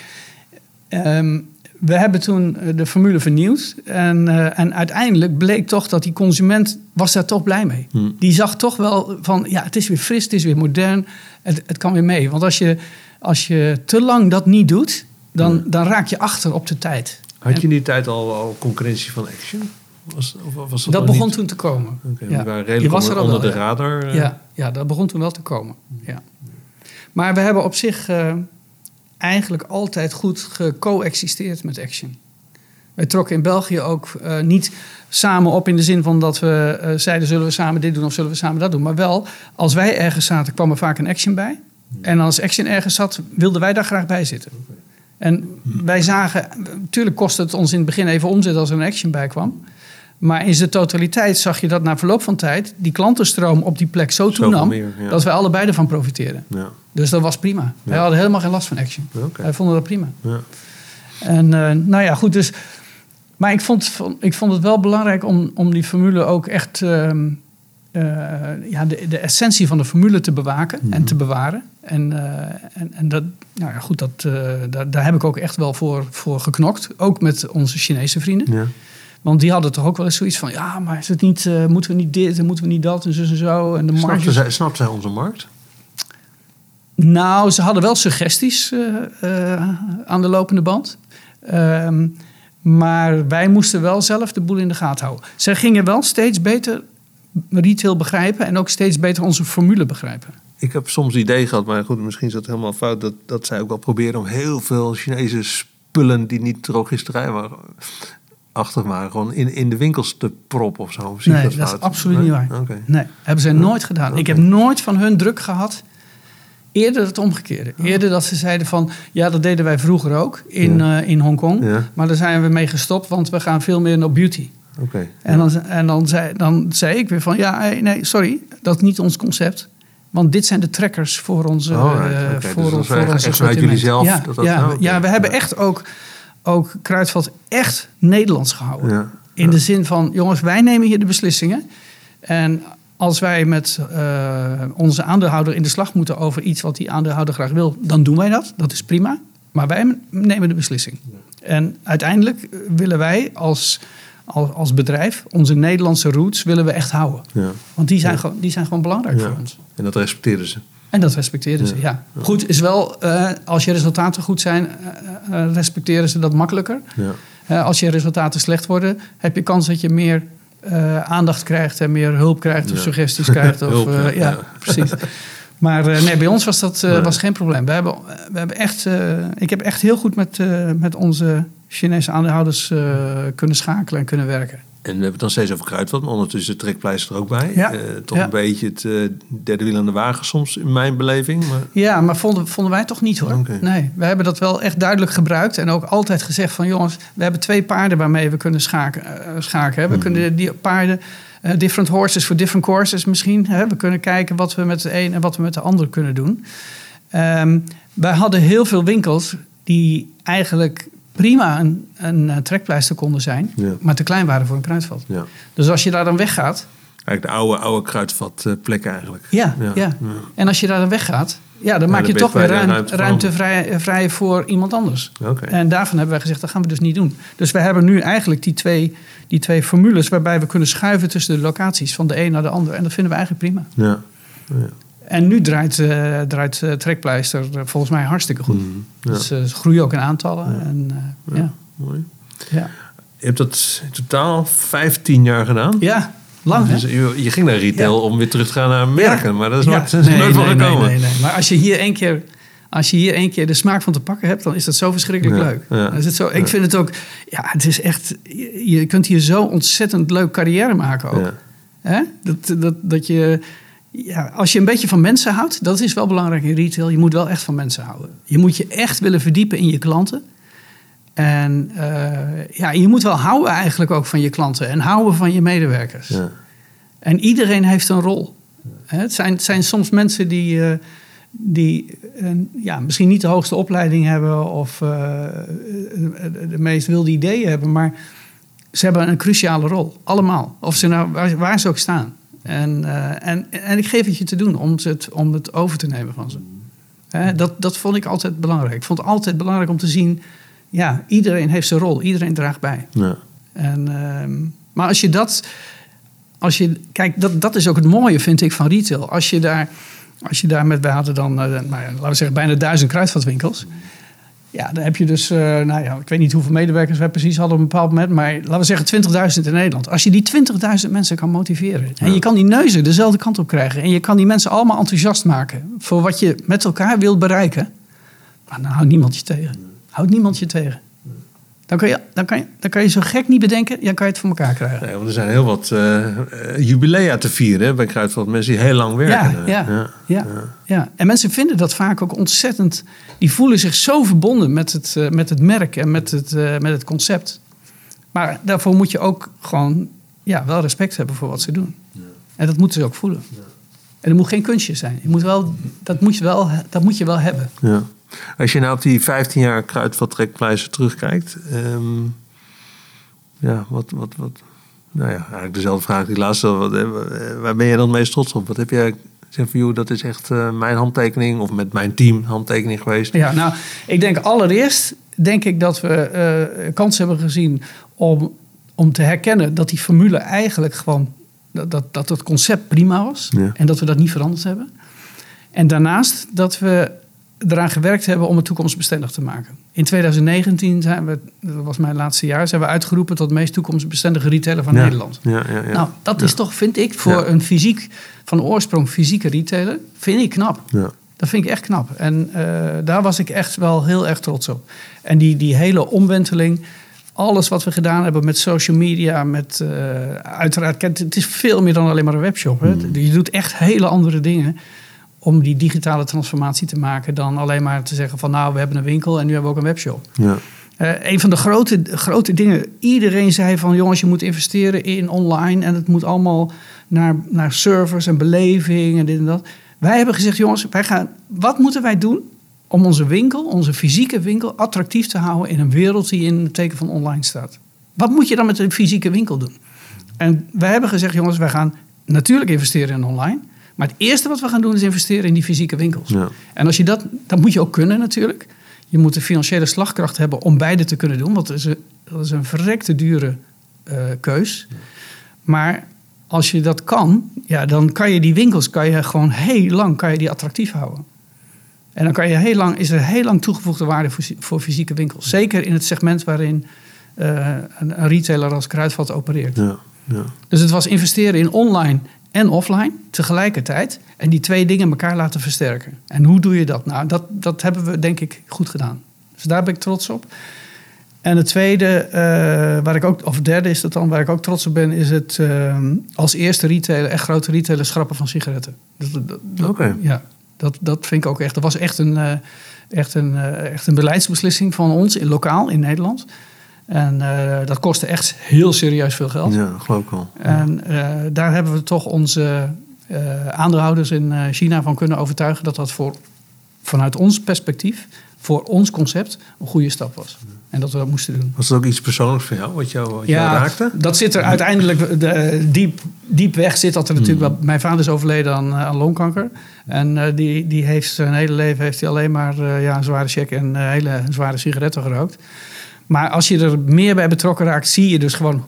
we hebben toen de formule vernieuwd. En uiteindelijk bleek toch dat die consument was daar toch blij mee. Die zag toch wel van, ja, het is weer fris, het is weer modern. Het kan weer mee. Want als je te lang dat niet doet, dan raak je achter op de tijd. Had je in die tijd al concurrentie van Action? Was dat begon toen te komen. We waren redelijk onder de radar. Ja, dat begon toen wel te komen. Ja. Maar we hebben op zich eigenlijk altijd goed gecoexisteerd met Action. Wij trokken in België ook niet samen op in de zin van dat we zeiden, zullen we samen dit doen of zullen we samen dat doen. Maar wel, als wij ergens zaten, kwam er vaak een Action bij. En als Action ergens zat, wilden wij daar graag bij zitten. En wij zagen, natuurlijk kostte het ons in het begin even omzet als er een Action bij kwam. Maar in zijn totaliteit zag je dat na verloop van tijd die klantenstroom op die plek zo toenam, dat wij allebei ervan profiteerden. Ja. Dus dat was prima. Ja. Wij hadden helemaal geen last van Action. Wij vonden dat prima. Ja. En nou ja, goed. Dus, maar ik vond het wel belangrijk om die formule ook echt de essentie van de formule te bewaken en te bewaren. En dat, nou ja, goed, daar heb ik ook echt wel voor geknokt. Ook met onze Chinese vrienden. Ja. Want die hadden toch ook wel eens zoiets van, ja, maar is het niet, moeten we niet dit en moeten we niet dat en zo en zo. En de Snapt zij onze markt? Nou, ze hadden wel suggesties aan de lopende band. Maar wij moesten wel zelf de boel in de gaten houden. Zij gingen wel steeds beter retail begrijpen en ook steeds beter onze formule begrijpen. Ik heb soms het idee gehad, maar goed, misschien is dat helemaal fout, dat zij ook wel proberen om heel veel Chinese spullen die niet drogisterij waren, gewoon in de winkels te proppen of zo. Nee, dat is absoluut niet waar. Okay. Nee, hebben zij nooit gedaan. Okay. Ik heb nooit van hun druk gehad. Eerder het omgekeerde. Eerder dat ze zeiden van, ja, dat deden wij vroeger ook in Hongkong. Ja. Maar daar zijn we mee gestopt, want we gaan veel meer naar beauty. Okay. En dan zei ik weer van, ja, nee, sorry, dat is niet ons concept. Want dit zijn de trekkers voor onze voor ons vanuit jullie zelf. We hebben echt ook Kruidvat echt Nederlands gehouden. Ja. In de zin van, jongens, wij nemen hier de beslissingen. En als wij met onze aandeelhouder in de slag moeten over iets wat die aandeelhouder graag wil, dan doen wij dat. Dat is prima. Maar wij nemen de beslissing. Ja. En uiteindelijk willen wij als bedrijf onze Nederlandse roots willen we echt houden. Ja. Want die zijn gewoon belangrijk voor ons. En dat respecteren ze. En dat respecteren ze, ja. Goed is wel, als je resultaten goed zijn, respecteren ze dat makkelijker. Ja. Als je resultaten slecht worden, heb je kans dat je meer aandacht krijgt en meer hulp krijgt of suggesties krijgt. Precies. Maar nee, bij ons was dat was geen probleem. We hebben echt, ik heb echt heel goed met onze Chinese aandeelhouders kunnen schakelen en kunnen werken. En we hebben het dan steeds over Kruidvat, maar ondertussen trekt Pleister er ook bij. Ja. Een beetje het derde wiel aan de wagen soms, in mijn beleving. Maar... Ja, maar vonden wij toch niet hoor. Okay. Nee, we hebben dat wel echt duidelijk gebruikt. En ook altijd gezegd van jongens, we hebben 2 paarden waarmee we kunnen schaken. We kunnen die paarden, different horses for different courses misschien. We kunnen kijken wat we met de een en wat we met de ander kunnen doen. Wij hadden heel veel winkels die eigenlijk prima een trekpleister konden zijn, maar te klein waren voor een Kruidvat. Ja. Dus als je daar dan weggaat... Eigenlijk de oude Kruidvat-plek eigenlijk. Ja. En als je daar dan weggaat, dan maak je toch weer ruimte vrij voor iemand anders. Okay. En daarvan hebben wij gezegd, dat gaan we dus niet doen. Dus we hebben nu eigenlijk die twee formules waarbij we kunnen schuiven tussen de locaties van de een naar de ander. En dat vinden we eigenlijk prima. Ja. En nu draait trekpleister volgens mij hartstikke goed. Dus ze groeien ook in aantallen. Mooi. Ja. Je hebt dat in totaal 15 jaar gedaan. Ja, lang hè? Dus je ging naar retail om weer terug te gaan naar merken. Maar dat is nooit van gekomen. Nee. Maar als je hier één keer de smaak van te pakken hebt, dan is dat zo verschrikkelijk leuk. Ja. Dan is het zo, ik vind het ook... Ja, het is echt... Je kunt hier zo ontzettend leuk carrière maken ook. Ja. Hè? Dat je... als je een beetje van mensen houdt, dat is wel belangrijk in retail. Je moet wel echt van mensen houden. Je moet je echt willen verdiepen in je klanten. En je moet wel houden eigenlijk ook van je klanten en houden van je medewerkers. Ja. En iedereen heeft een rol. Het zijn soms mensen die misschien niet de hoogste opleiding hebben of de meest wilde ideeën hebben, maar ze hebben een cruciale rol. Allemaal. Of ze nou waar ze ook staan. En ik geef het je te doen om het over te nemen van ze. Dat vond ik altijd belangrijk. Ik vond het altijd belangrijk om te zien, iedereen heeft zijn rol. Iedereen draagt bij. Ja. Maar dat is ook het mooie, vind ik, van retail. Als je daar wij hadden dan, laten we zeggen, bijna 1000 kruidvatwinkels. Ja, dan heb je dus, ik weet niet hoeveel medewerkers wij precies hadden op een bepaald moment, maar laten we zeggen 20.000 in Nederland. Als je die 20.000 mensen kan motiveren en je kan die neuzen dezelfde kant op krijgen en je kan die mensen allemaal enthousiast maken voor wat je met elkaar wilt bereiken, dan houdt niemand je tegen. Houdt niemand je tegen. Dan kan je zo gek niet bedenken, kan je het voor elkaar krijgen. Nee, want er zijn heel wat jubilea te vieren bij Kruidvat. Mensen die heel lang werken. Ja. En mensen vinden dat vaak ook ontzettend. Die voelen zich zo verbonden met het merk en met het concept. Maar daarvoor moet je ook gewoon wel respect hebben voor wat ze doen. Ja. En dat moeten ze ook voelen. Ja. En het moet geen kunstje zijn. Dat moet je wel hebben. Ja. Als je nou op die 15 jaar Kruidvat Trekpleister terugkijkt. Eigenlijk dezelfde vraag die laatste. Waar ben je dan het meest trots op? Wat heb jij gezegd van, joh, dat is echt mijn handtekening of met mijn team handtekening geweest? Ja, nou, ik denk allereerst dat we kans hebben gezien om te herkennen dat die formule eigenlijk gewoon, dat het concept prima was. Ja. En dat we dat niet veranderd hebben. En daarnaast dat we eraan gewerkt hebben om het toekomstbestendig te maken. In 2019 dat was mijn laatste jaar, zijn we uitgeroepen tot de meest toekomstbestendige retailer van Nederland. Ja. Nou, dat is toch, vind ik, voor een van oorsprong fysieke retailer, vind ik knap. Ja. Dat vind ik echt knap. En daar was ik echt wel heel erg trots op. En die hele omwenteling, alles wat we gedaan hebben met social media, met uiteraard, het is veel meer dan alleen maar een webshop. Hè? Je doet echt hele andere dingen om die digitale transformatie te maken dan alleen maar te zeggen van, nou, we hebben een winkel en nu hebben we ook een webshop. Ja. Een van de grote dingen, iedereen zei van, jongens, je moet investeren in online en het moet allemaal naar servers en beleving en dit en dat. Wij hebben gezegd, jongens, wat moeten wij doen om onze fysieke winkel attractief te houden in een wereld die in het teken van online staat? Wat moet je dan met een fysieke winkel doen? En wij hebben gezegd, jongens, wij gaan natuurlijk investeren in online. Maar het eerste wat we gaan doen is investeren in die fysieke winkels. Ja. En als je dat moet je ook kunnen natuurlijk. Je moet de financiële slagkracht hebben om beide te kunnen doen. Want dat is een verrekte dure keus. Ja. Maar als je dat kan, dan kan je die winkels gewoon heel lang die attractief houden. En dan is er heel lang toegevoegde waarde voor fysieke winkels. Zeker in het segment waarin een retailer als Kruidvat opereert. Ja. Ja. Dus het was investeren in online en offline tegelijkertijd. En die twee dingen elkaar laten versterken. En hoe doe je dat? Nou, dat hebben we denk ik goed gedaan. Dus daar ben ik trots op. En het tweede, derde is dat dan, waar ik ook trots op ben, is het als eerste retailer, echt grote retailer, schrappen van sigaretten. Oké. Ja, dat vind ik ook echt. Dat was echt een beleidsbeslissing van ons lokaal in Nederland. En dat kostte echt heel serieus veel geld. Ja, geloof ik wel. En daar hebben we toch onze aandeelhouders in China van kunnen overtuigen dat vanuit ons perspectief, voor ons concept, een goede stap was. En dat we dat moesten doen. Was dat ook iets persoonlijks voor jou, wat jou raakte? Dat zit er uiteindelijk, diep weg zit dat er natuurlijk wel. Mijn vader is overleden aan longkanker. En die heeft zijn hele leven alleen maar een zware check en hele zware sigaretten gerookt. Maar als je er meer bij betrokken raakt, zie je dus gewoon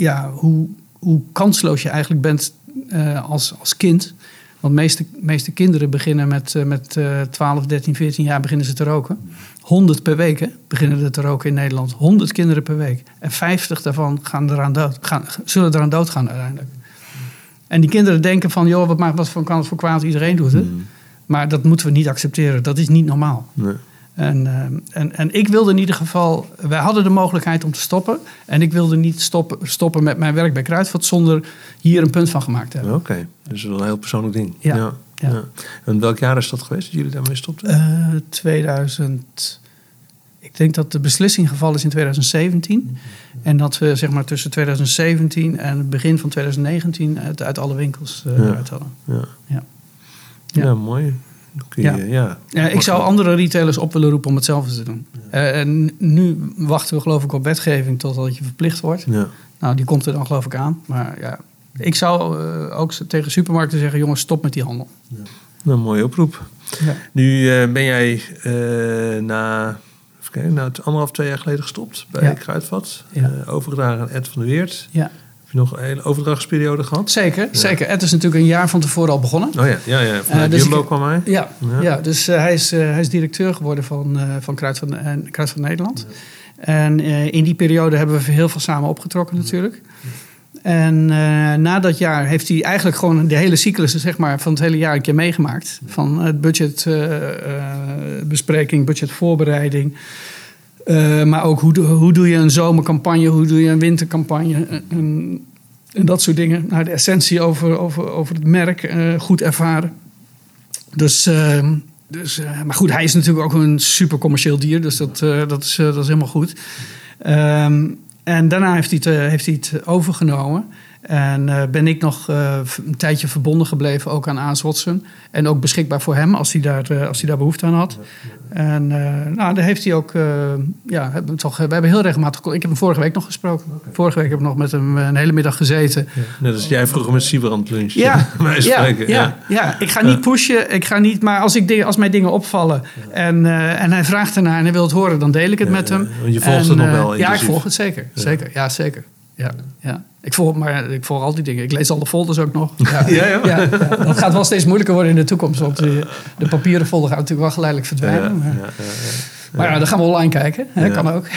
hoe kansloos je eigenlijk bent als kind. Want de meeste kinderen beginnen met 12, 13, 14 jaar beginnen ze te roken. 100 per week beginnen er te roken in Nederland. 100 kinderen per week. En 50 daarvan zullen eraan doodgaan uiteindelijk. En die kinderen denken van, joh, wat kan het voor kwaad? Iedereen doet het. Maar dat moeten we niet accepteren. Dat is niet normaal. Nee. En ik wilde in ieder geval... Wij hadden de mogelijkheid om te stoppen. En ik wilde niet stoppen met mijn werk bij Kruidvat... zonder hier een punt van gemaakt te hebben. Oké, dus dat is wel een heel persoonlijk ding. Ja. En welk jaar is dat geweest dat jullie daarmee stopten? 2000... Ik denk dat de beslissing gevallen is in 2017. En dat we zeg maar tussen 2017 en het begin van 2019... het uit alle winkels eruit hadden. Ja, mooi. Ik zou andere retailers op willen roepen om hetzelfde te doen. En nu wachten we geloof ik op wetgeving totdat je verplicht wordt. Ja. Nou, die komt er dan geloof ik aan. Maar ja, ik zou ook tegen supermarkten zeggen... jongens, stop met die handel. Ja. Nou, mooie oproep. Ja. Nu ben jij na 1,5-2 jaar geleden gestopt bij Kruidvat. Ja. Overgedragen aan Ed van der Weert. Ja. Heb je nog een hele overdrachtsperiode gehad? Zeker. Ed is natuurlijk een jaar van tevoren al begonnen. Oh ja. Vanuit Jumbo kwam hij. Ja, dus hij is directeur geworden van Kruidvat Nederland. Ja. En in die periode hebben we heel veel samen opgetrokken natuurlijk. En na dat jaar heeft hij eigenlijk gewoon de hele cyclus zeg maar, van het hele jaar een keer meegemaakt. Van het budgetbespreking, budgetvoorbereiding. Maar ook hoe doe je een zomercampagne, hoe doe je een wintercampagne en dat soort dingen. Nou, de essentie over het merk, goed ervaren. Maar goed, hij is natuurlijk ook een super commercieel dier, dus dat is helemaal goed. En daarna heeft hij het overgenomen. En ben ik nog een tijdje verbonden gebleven, ook aan A.S. Watson. En ook beschikbaar voor hem, als hij daar behoefte aan had. En daar heeft hij ook... we hebben heel regelmatig... Ik heb hem vorige week nog gesproken. Okay. Vorige week heb ik nog met hem een hele middag gezeten. Ja, net als jij vroeger met Siebrand lunch. Ja, ik ga niet pushen. Ik ga niet, maar als mij dingen opvallen... En hij vraagt ernaar en hij wil het horen... dan deel ik het met hem. Want je volgt het nog wel intensief. Ja, ik volg het zeker. Zeker. Ja, zeker. Ja. Ik volg al die dingen. Ik lees alle folders ook nog. Ja. Dat gaat wel steeds moeilijker worden in de toekomst. Want de papieren folder gaat natuurlijk wel geleidelijk verdwijnen. Maar dan gaan we online kijken. Kan ook.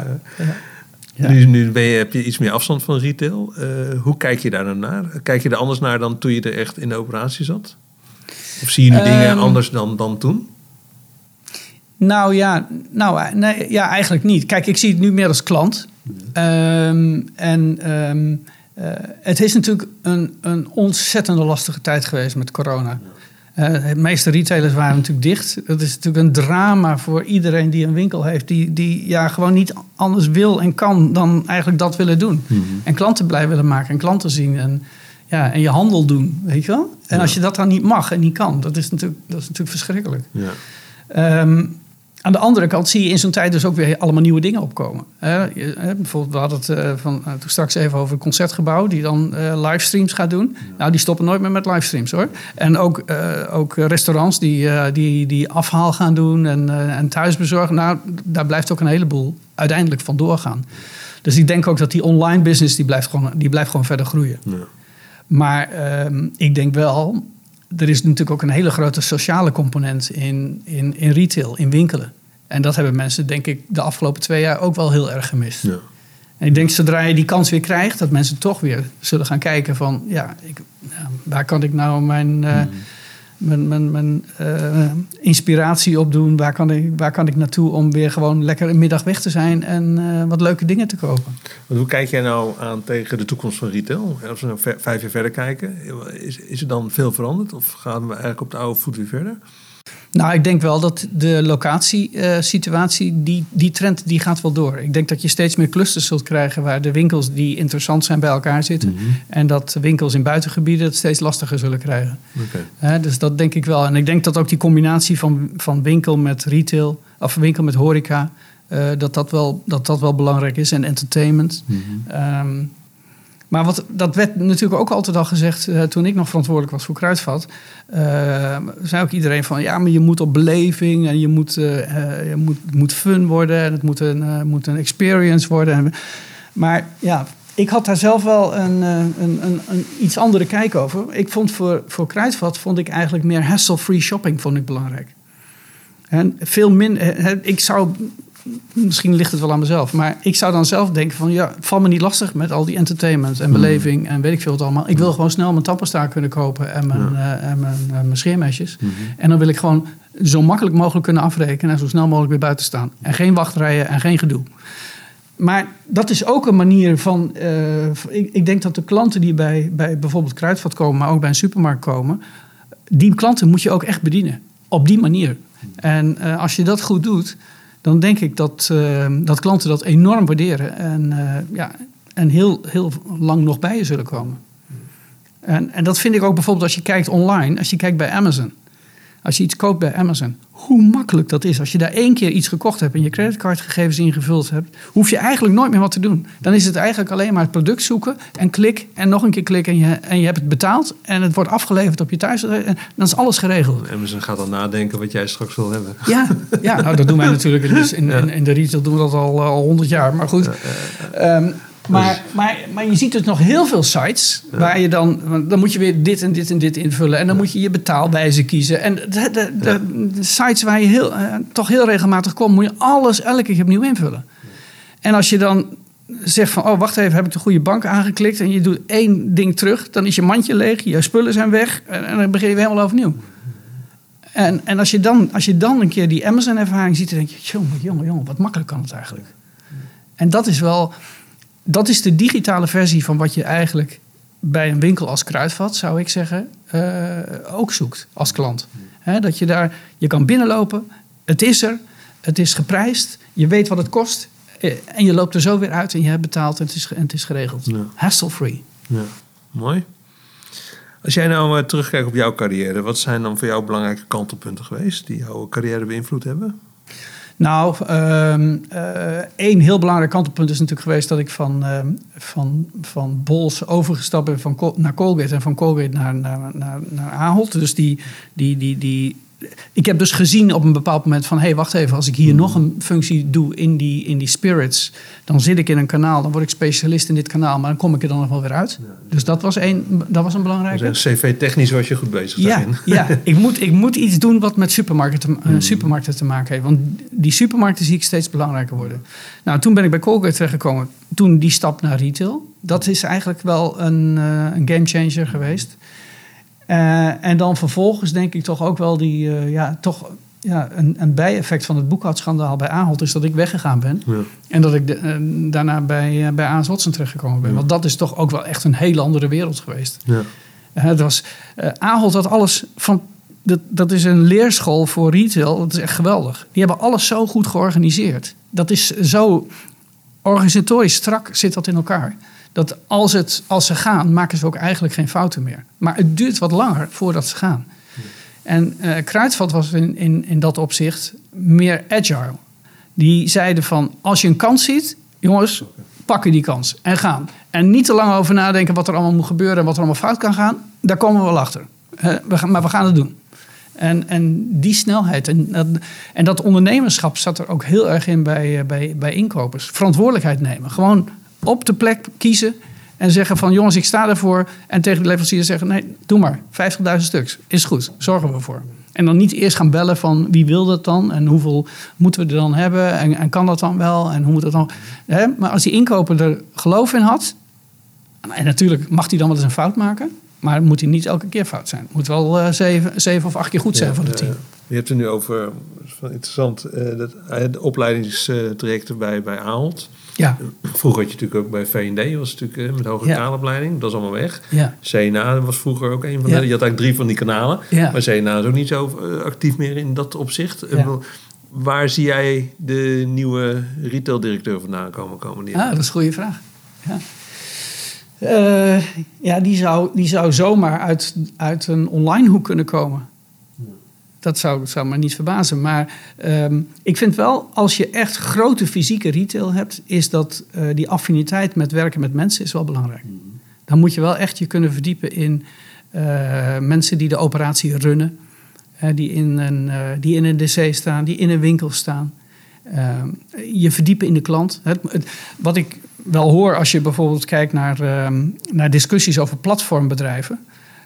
Nu heb je iets meer afstand van retail. Hoe kijk je daar dan naar? Kijk je er anders naar dan toen je er echt in de operatie zat? Of zie je nu dingen anders dan toen? Eigenlijk niet. Kijk, ik zie het nu meer als klant. Het is natuurlijk een ontzettende lastige tijd geweest met corona. De meeste retailers waren natuurlijk dicht. Dat is natuurlijk een drama voor iedereen die een winkel heeft... die gewoon niet anders wil en kan dan eigenlijk dat willen doen. Mm-hmm. En klanten blij willen maken en klanten zien... En je handel doen, weet je wel? En als je dat dan niet mag en niet kan, dat is natuurlijk verschrikkelijk. Ja. Aan de andere kant zie je in zo'n tijd dus ook weer allemaal nieuwe dingen opkomen. Bijvoorbeeld, we hadden het toen straks even over het Concertgebouw... die dan livestreams gaat doen. Ja. Nou, die stoppen nooit meer met livestreams, hoor. En ook restaurants die afhaal gaan doen en thuisbezorgen. Nou, daar blijft ook een heleboel uiteindelijk van doorgaan. Dus ik denk ook dat die online business... die blijft gewoon verder groeien. Ja. Maar ik denk wel... Er is natuurlijk ook een hele grote sociale component in retail, in winkelen. En dat hebben mensen, denk ik, de afgelopen 2 jaar ook wel heel erg gemist. Ja. En ik denk, zodra je die kans weer krijgt... dat mensen toch weer zullen gaan kijken van... waar kan ik nou mijn inspiratie op doen? Waar kan ik naartoe om weer gewoon lekker een middag weg te zijn... en wat leuke dingen te kopen? Hoe kijk jij nou aan tegen de toekomst van retail? Als we nou 5 jaar verder kijken, is er dan veel veranderd? Of gaan we eigenlijk op de oude voet weer verder? Nou, ik denk wel dat de locatiesituatie, die trend die gaat wel door. Ik denk dat je steeds meer clusters zult krijgen... waar de winkels die interessant zijn bij elkaar zitten. Mm-hmm. En dat winkels in buitengebieden het steeds lastiger zullen krijgen. Okay. Dus dat denk ik wel. En ik denk dat ook die combinatie van winkel met retail... of winkel met horeca, dat wel belangrijk is. En entertainment. Mm-hmm. Maar dat werd natuurlijk ook altijd al gezegd... toen ik nog verantwoordelijk was voor Kruidvat... zei ook iedereen van... ja, maar je moet op beleving... en je moet fun worden... en het moet een experience worden. Maar ja, ik had daar zelf wel een iets andere kijk over. Ik vond voor Kruidvat... vond ik eigenlijk meer hassle-free shopping vond ik belangrijk. En veel minder... misschien ligt het wel aan mezelf. Maar ik zou dan zelf denken van... ja, val me niet lastig met al die entertainment en beleving... en weet ik veel wat allemaal. Ik wil gewoon snel mijn tandpasta kunnen kopen... en mijn scheermesjes. En dan wil ik gewoon zo makkelijk mogelijk kunnen afrekenen... en zo snel mogelijk weer buiten staan. En geen wachtrijen en geen gedoe. Maar dat is ook een manier van... ik denk dat de klanten die bij bijvoorbeeld Kruidvat komen... maar ook bij een supermarkt komen... die klanten moet je ook echt bedienen. Op die manier. En als je dat goed doet... dan denk ik dat klanten dat enorm waarderen. En heel, heel lang nog bij je zullen komen. En dat vind ik ook bijvoorbeeld als je kijkt online. Als je kijkt bij Amazon. Als je iets koopt bij Amazon. Hoe makkelijk dat is. Als je daar 1 keer iets gekocht hebt en je creditcardgegevens ingevuld hebt. Hoef je eigenlijk nooit meer wat te doen. Dan is het eigenlijk alleen maar het product zoeken. En klik en nog een keer klikken. En je hebt het betaald. En het wordt afgeleverd op je thuis. En dan is alles geregeld. Amazon gaat dan nadenken wat jij straks wil hebben. Ja, nou, dat doen wij natuurlijk. In de retail doen we dat al 100 jaar. Maar goed. Maar je ziet dus nog heel veel sites waar je dan moet je weer dit en dit en dit invullen. En dan moet je je betaalwijze kiezen. En de sites waar je toch heel regelmatig komt, moet je alles elke keer opnieuw invullen. En als je dan zegt van, wacht even, heb ik de goede bank aangeklikt en je doet 1 ding terug, dan is je mandje leeg, je spullen zijn weg en dan begin je weer helemaal overnieuw. En als je dan een keer die Amazon-ervaring ziet, dan denk je, jongen, wat makkelijk kan het eigenlijk. En dat is de digitale versie van wat je eigenlijk bij een winkel als Kruidvat, zou ik zeggen, ook zoekt als klant. Dat je kan binnenlopen, het is er, het is geprijsd, je weet wat het kost en je loopt er zo weer uit en je hebt betaald en het is geregeld. Ja. Hassle-free. Ja, mooi. Als jij nou terugkijkt op jouw carrière, wat zijn dan voor jou belangrijke kantelpunten geweest die jouw carrière beïnvloed hebben? Nou, 1 heel belangrijk kantelpunt is natuurlijk geweest dat ik van Bols overgestapt ben naar Colgate en van Colgate naar Ahold. Dus ik heb dus gezien op een bepaald moment van, hey, wacht even, als ik hier nog een functie doe in die spirits, dan zit ik in een kanaal, dan word ik specialist in dit kanaal, maar dan kom ik er dan nog wel weer uit. Dus dat was een belangrijke. Dus CV-technisch was je goed bezig daarin. Ja, ik moet iets doen wat met supermarkten te maken heeft. Want die supermarkten zie ik steeds belangrijker worden. Nou, toen ben ik bij Colgate terechtgekomen. Toen die stap naar retail. Dat is eigenlijk wel een gamechanger geweest. En dan vervolgens denk ik toch ook wel een bijeffect van het boekhoudschandaal bij Ahold is dat ik weggegaan ben. Ja. En dat ik daarna bij A.S. Watson terechtgekomen ben. Ja. Want dat is toch ook wel echt een hele andere wereld geweest. Ja. Ahold had alles van... Dat is een leerschool voor retail. Dat is echt geweldig. Die hebben alles zo goed georganiseerd. Dat is zo organisatorisch strak zit dat in elkaar. Dat als ze gaan, maken ze ook eigenlijk geen fouten meer. Maar het duurt wat langer voordat ze gaan. En Kruidvat was in dat opzicht meer agile. Die zeiden van, als je een kans ziet, jongens, pakken die kans en gaan. En niet te lang over nadenken wat er allemaal moet gebeuren en wat er allemaal fout kan gaan. Daar komen we wel achter. Maar we gaan het doen. En die snelheid en dat ondernemerschap zat er ook heel erg in bij inkopers. Verantwoordelijkheid nemen. Gewoon op de plek kiezen en zeggen van, jongens, ik sta ervoor. En tegen de leverancier zeggen, nee, doe maar. 50.000 stuks. Is goed. Zorgen we voor. En dan niet eerst gaan bellen van, wie wil dat dan? En hoeveel moeten we er dan hebben? En kan dat dan wel? En hoe moet dat dan? Maar als die inkoper er geloof in had. En natuurlijk mag hij dan wel eens een fout maken. Maar het moet hij niet elke keer fout zijn. Het moet wel 7 of 8 keer goed zijn voor het team. Je hebt het nu over, interessant, de opleidingstrajecten bij Ahold. Ja. Vroeger had je natuurlijk ook bij V&D, was natuurlijk met hoge kanaalopleiding. Dat is allemaal weg. Ja. CNA was vroeger ook een van de... Je had eigenlijk 3 van die kanalen. Ja. Maar CNA is ook niet zo actief meer in dat opzicht. Ja. Waar zie jij de nieuwe retaildirecteur vandaan komen die dat is een goede vraag. Ja. Die zou zomaar uit een online hoek kunnen komen. Dat zou me niet verbazen. Maar ik vind wel, als je echt grote fysieke retail hebt, is dat die affiniteit met werken met mensen is wel belangrijk. Dan moet je wel echt je kunnen verdiepen in mensen die de operatie runnen. Die in een DC staan, die in een winkel staan. Je verdiepen in de klant. Wat ik wel hoor als je bijvoorbeeld kijkt naar discussies over platformbedrijven.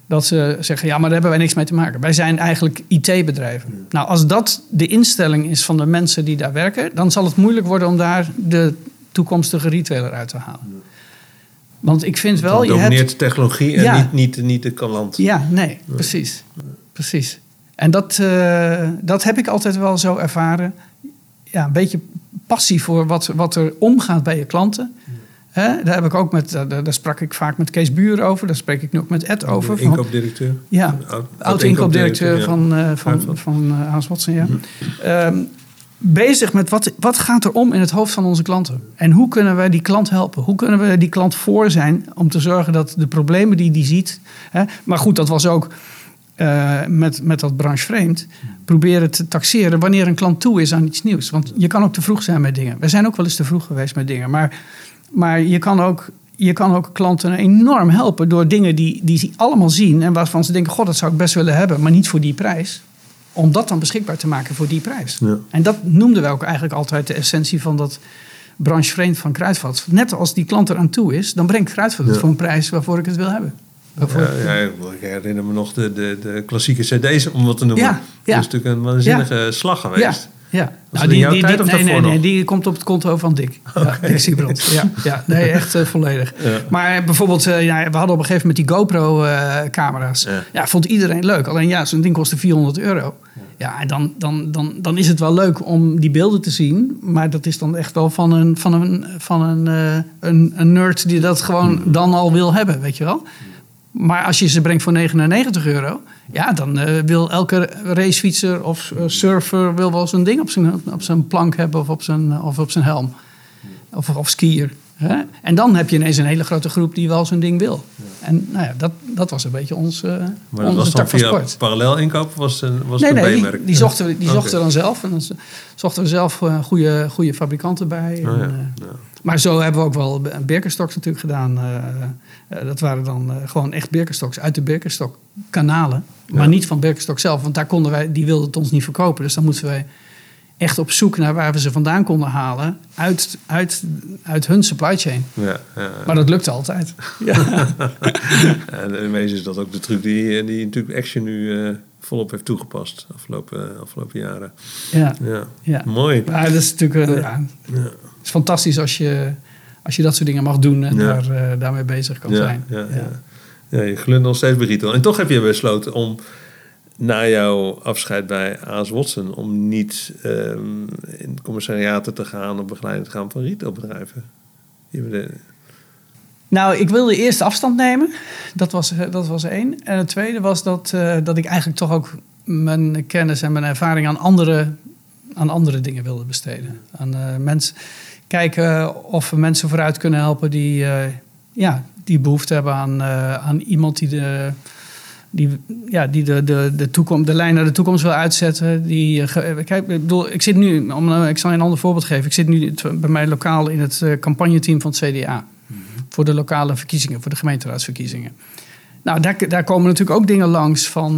Dat ze zeggen, ja, maar daar hebben wij niks mee te maken. Wij zijn eigenlijk IT-bedrijven. Nou, als dat de instelling is van de mensen die daar werken, dan zal het moeilijk worden om daar de toekomstige retailer uit te halen. Want ik vind wel... Het domineert de technologie en niet de klant. Ja, nee, precies. En dat heb ik altijd wel zo ervaren. Ja, een beetje passie voor wat er omgaat bij je klanten. Daar heb ik ook daar sprak ik vaak met Kees Buur over. Daar spreek ik nu ook met Ed over. Inkoopdirecteur. Ja, oud-inkoopdirecteur van Aas Watson. Ja. Bezig met wat gaat er om in het hoofd van onze klanten. En hoe kunnen wij die klant helpen? Hoe kunnen we die klant voor zijn om te zorgen dat de problemen die ziet... Maar goed, dat was ook met dat branchevreemd. Proberen te taxeren wanneer een klant toe is aan iets nieuws. Want je kan ook te vroeg zijn met dingen. We zijn ook wel eens te vroeg geweest met dingen. Maar je kan ook klanten enorm helpen door dingen die ze allemaal zien... en waarvan ze denken, god, dat zou ik best willen hebben... maar niet voor die prijs. Om dat dan beschikbaar te maken voor die prijs. Ja. En dat noemden wij ook eigenlijk altijd de essentie van dat branchevreemd van Kruidvat. Net als die klant eraan toe is, dan brengt Kruidvat het voor een prijs waarvoor ik het wil hebben. Ik herinner me nog de klassieke cd's, om wat te noemen. Dat is natuurlijk een waanzinnige slag geweest. Ja. Die komt op het konto van Dick. Okay. Dick Siebrand. Nee, echt volledig. Ja. Maar bijvoorbeeld, we hadden op een gegeven moment die GoPro-camera's. Vond iedereen leuk. Alleen zo'n ding kostte €400. Ja, en dan is het wel leuk om die beelden te zien. Maar dat is dan echt wel van een nerd die dat gewoon dan al wil hebben, weet je wel. Maar als je ze brengt voor €99... dan wil elke racefietser of surfer wil wel zo'n ding op zijn plank hebben of op zijn helm. Of skier. Hè? En dan heb je ineens een hele grote groep die wel zo'n ding wil. En dat was een beetje onze tak van sport. Parallel inkoop was het een B-merk? Die zochten dan zelf. En dan zochten we zelf goede fabrikanten bij. Maar zo hebben we ook wel Birkenstocks natuurlijk gedaan. Dat waren dan gewoon echt Birkenstocks uit de Birkenstock kanalen. Maar niet van Birkenstock zelf. Want daar die wilden het ons niet verkopen. Dus dan moesten wij echt op zoek naar waar we ze vandaan konden halen. Uit hun supply chain. Maar dat lukte altijd. En in wezen is dat ook de truc die natuurlijk Action nu volop heeft toegepast. Afgelopen jaren. Ja. Mooi. Maar dat is natuurlijk... Het is fantastisch als je dat soort dingen mag doen en daarmee bezig kan zijn. Ja, je glundert nog steeds bij retail. En toch heb je besloten om na jouw afscheid bij Aas Watson om niet in commissariaten te gaan of begeleiding te gaan van retailbedrijven. Nou, ik wilde eerst afstand nemen. Dat was één. En het tweede was dat ik eigenlijk toch ook mijn kennis en mijn ervaring aan andere dingen wilde besteden. Aan mensen kijken of we mensen vooruit kunnen helpen die behoefte hebben aan iemand die de toekomst, de lijn naar de toekomst wil uitzetten. Ik zit nu, ik zal je een ander voorbeeld geven. Ik zit nu bij mij lokaal in het campagneteam van het CDA. Voor de lokale verkiezingen, voor de gemeenteraadsverkiezingen. Nou, daar komen natuurlijk ook dingen langs van...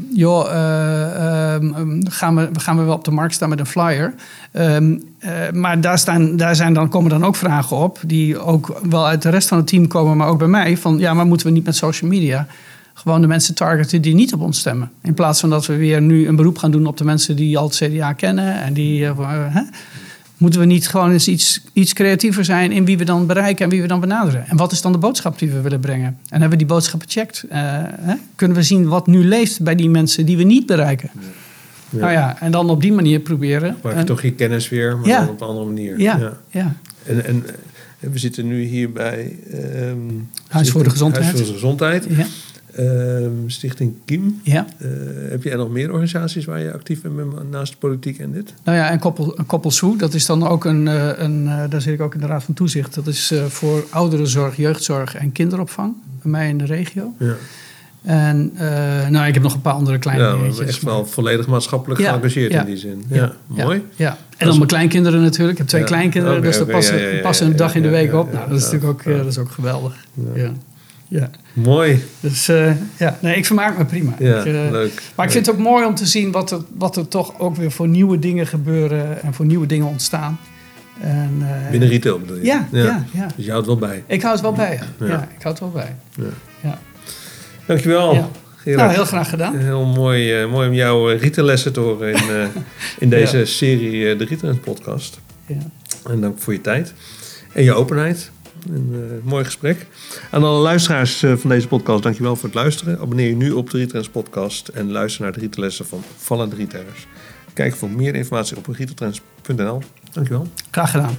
gaan we wel op de markt staan met een flyer? Maar komen dan ook vragen op... die ook wel uit de rest van het team komen, maar ook bij mij... van maar moeten we niet met social media... gewoon de mensen targeten die niet op ons stemmen? In plaats van dat we weer nu een beroep gaan doen op de mensen... die al het CDA kennen en die... Moeten we niet gewoon eens iets creatiever zijn in wie we dan bereiken en wie we dan benaderen? En wat is dan de boodschap die we willen brengen? En hebben we die boodschap gecheckt? Kunnen we zien wat nu leeft bij die mensen die we niet bereiken? En dan op die manier proberen. Maak je toch je kennis weer, maar dan op een andere manier. Ja. En we zitten nu hier bij... Huis voor de Gezondheid. Huis voor de Gezondheid. Ja. Stichting Kiem. Ja. Heb je nog meer organisaties waar je actief bent naast de politiek en dit? Nou ja, en Koppel Soe, dat is dan ook daar zit ik ook in de Raad van Toezicht. Dat is voor ouderenzorg, jeugdzorg en kinderopvang bij mij in de regio. Ja. En ik heb nog een paar andere kleine dingetjes. Echt wel volledig maatschappelijk geëngageerd in die zin. Ja. Mooi. Ja. En dan mijn kleinkinderen natuurlijk. Ik heb 2 kleinkinderen, dus dat passen een dag in de week op. Nou, dat is natuurlijk ook, dat is ook geweldig. Ja. Mooi. Dus ik vermaak me prima. Ja, leuk. Maar ik vind het ook mooi om te zien wat er toch ook weer voor nieuwe dingen gebeuren en voor nieuwe dingen ontstaan. En, binnen retail bedoel je? Ja. Dus je houdt wel bij? Ik houd het wel bij, ja. Ik houd het wel bij. Ja. Dankjewel. Ja. Nou, heel graag gedaan. Heel mooi om jouw retaillessen te horen in deze serie, de Retail Podcast. Ja. En dank voor je tijd en je openheid. Een mooi gesprek. Aan alle luisteraars van deze podcast, dankjewel voor het luisteren. Abonneer je nu op de Retailtrends Podcast en luister naar de retaillessen van vallende retailers. Kijk voor meer informatie op retailtrends.nl. Dankjewel. Graag gedaan.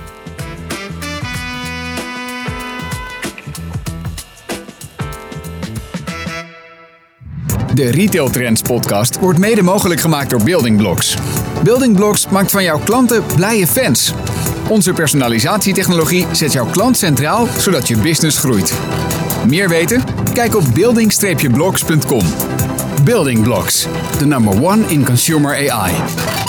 De Retail Trends Podcast wordt mede mogelijk gemaakt door Building Blocks. Building Blocks maakt van jouw klanten blije fans. Onze personalisatietechnologie zet jouw klant centraal, zodat je business groeit. Meer weten? Kijk op building-blocks.com. Building Blocks, the number one in consumer AI.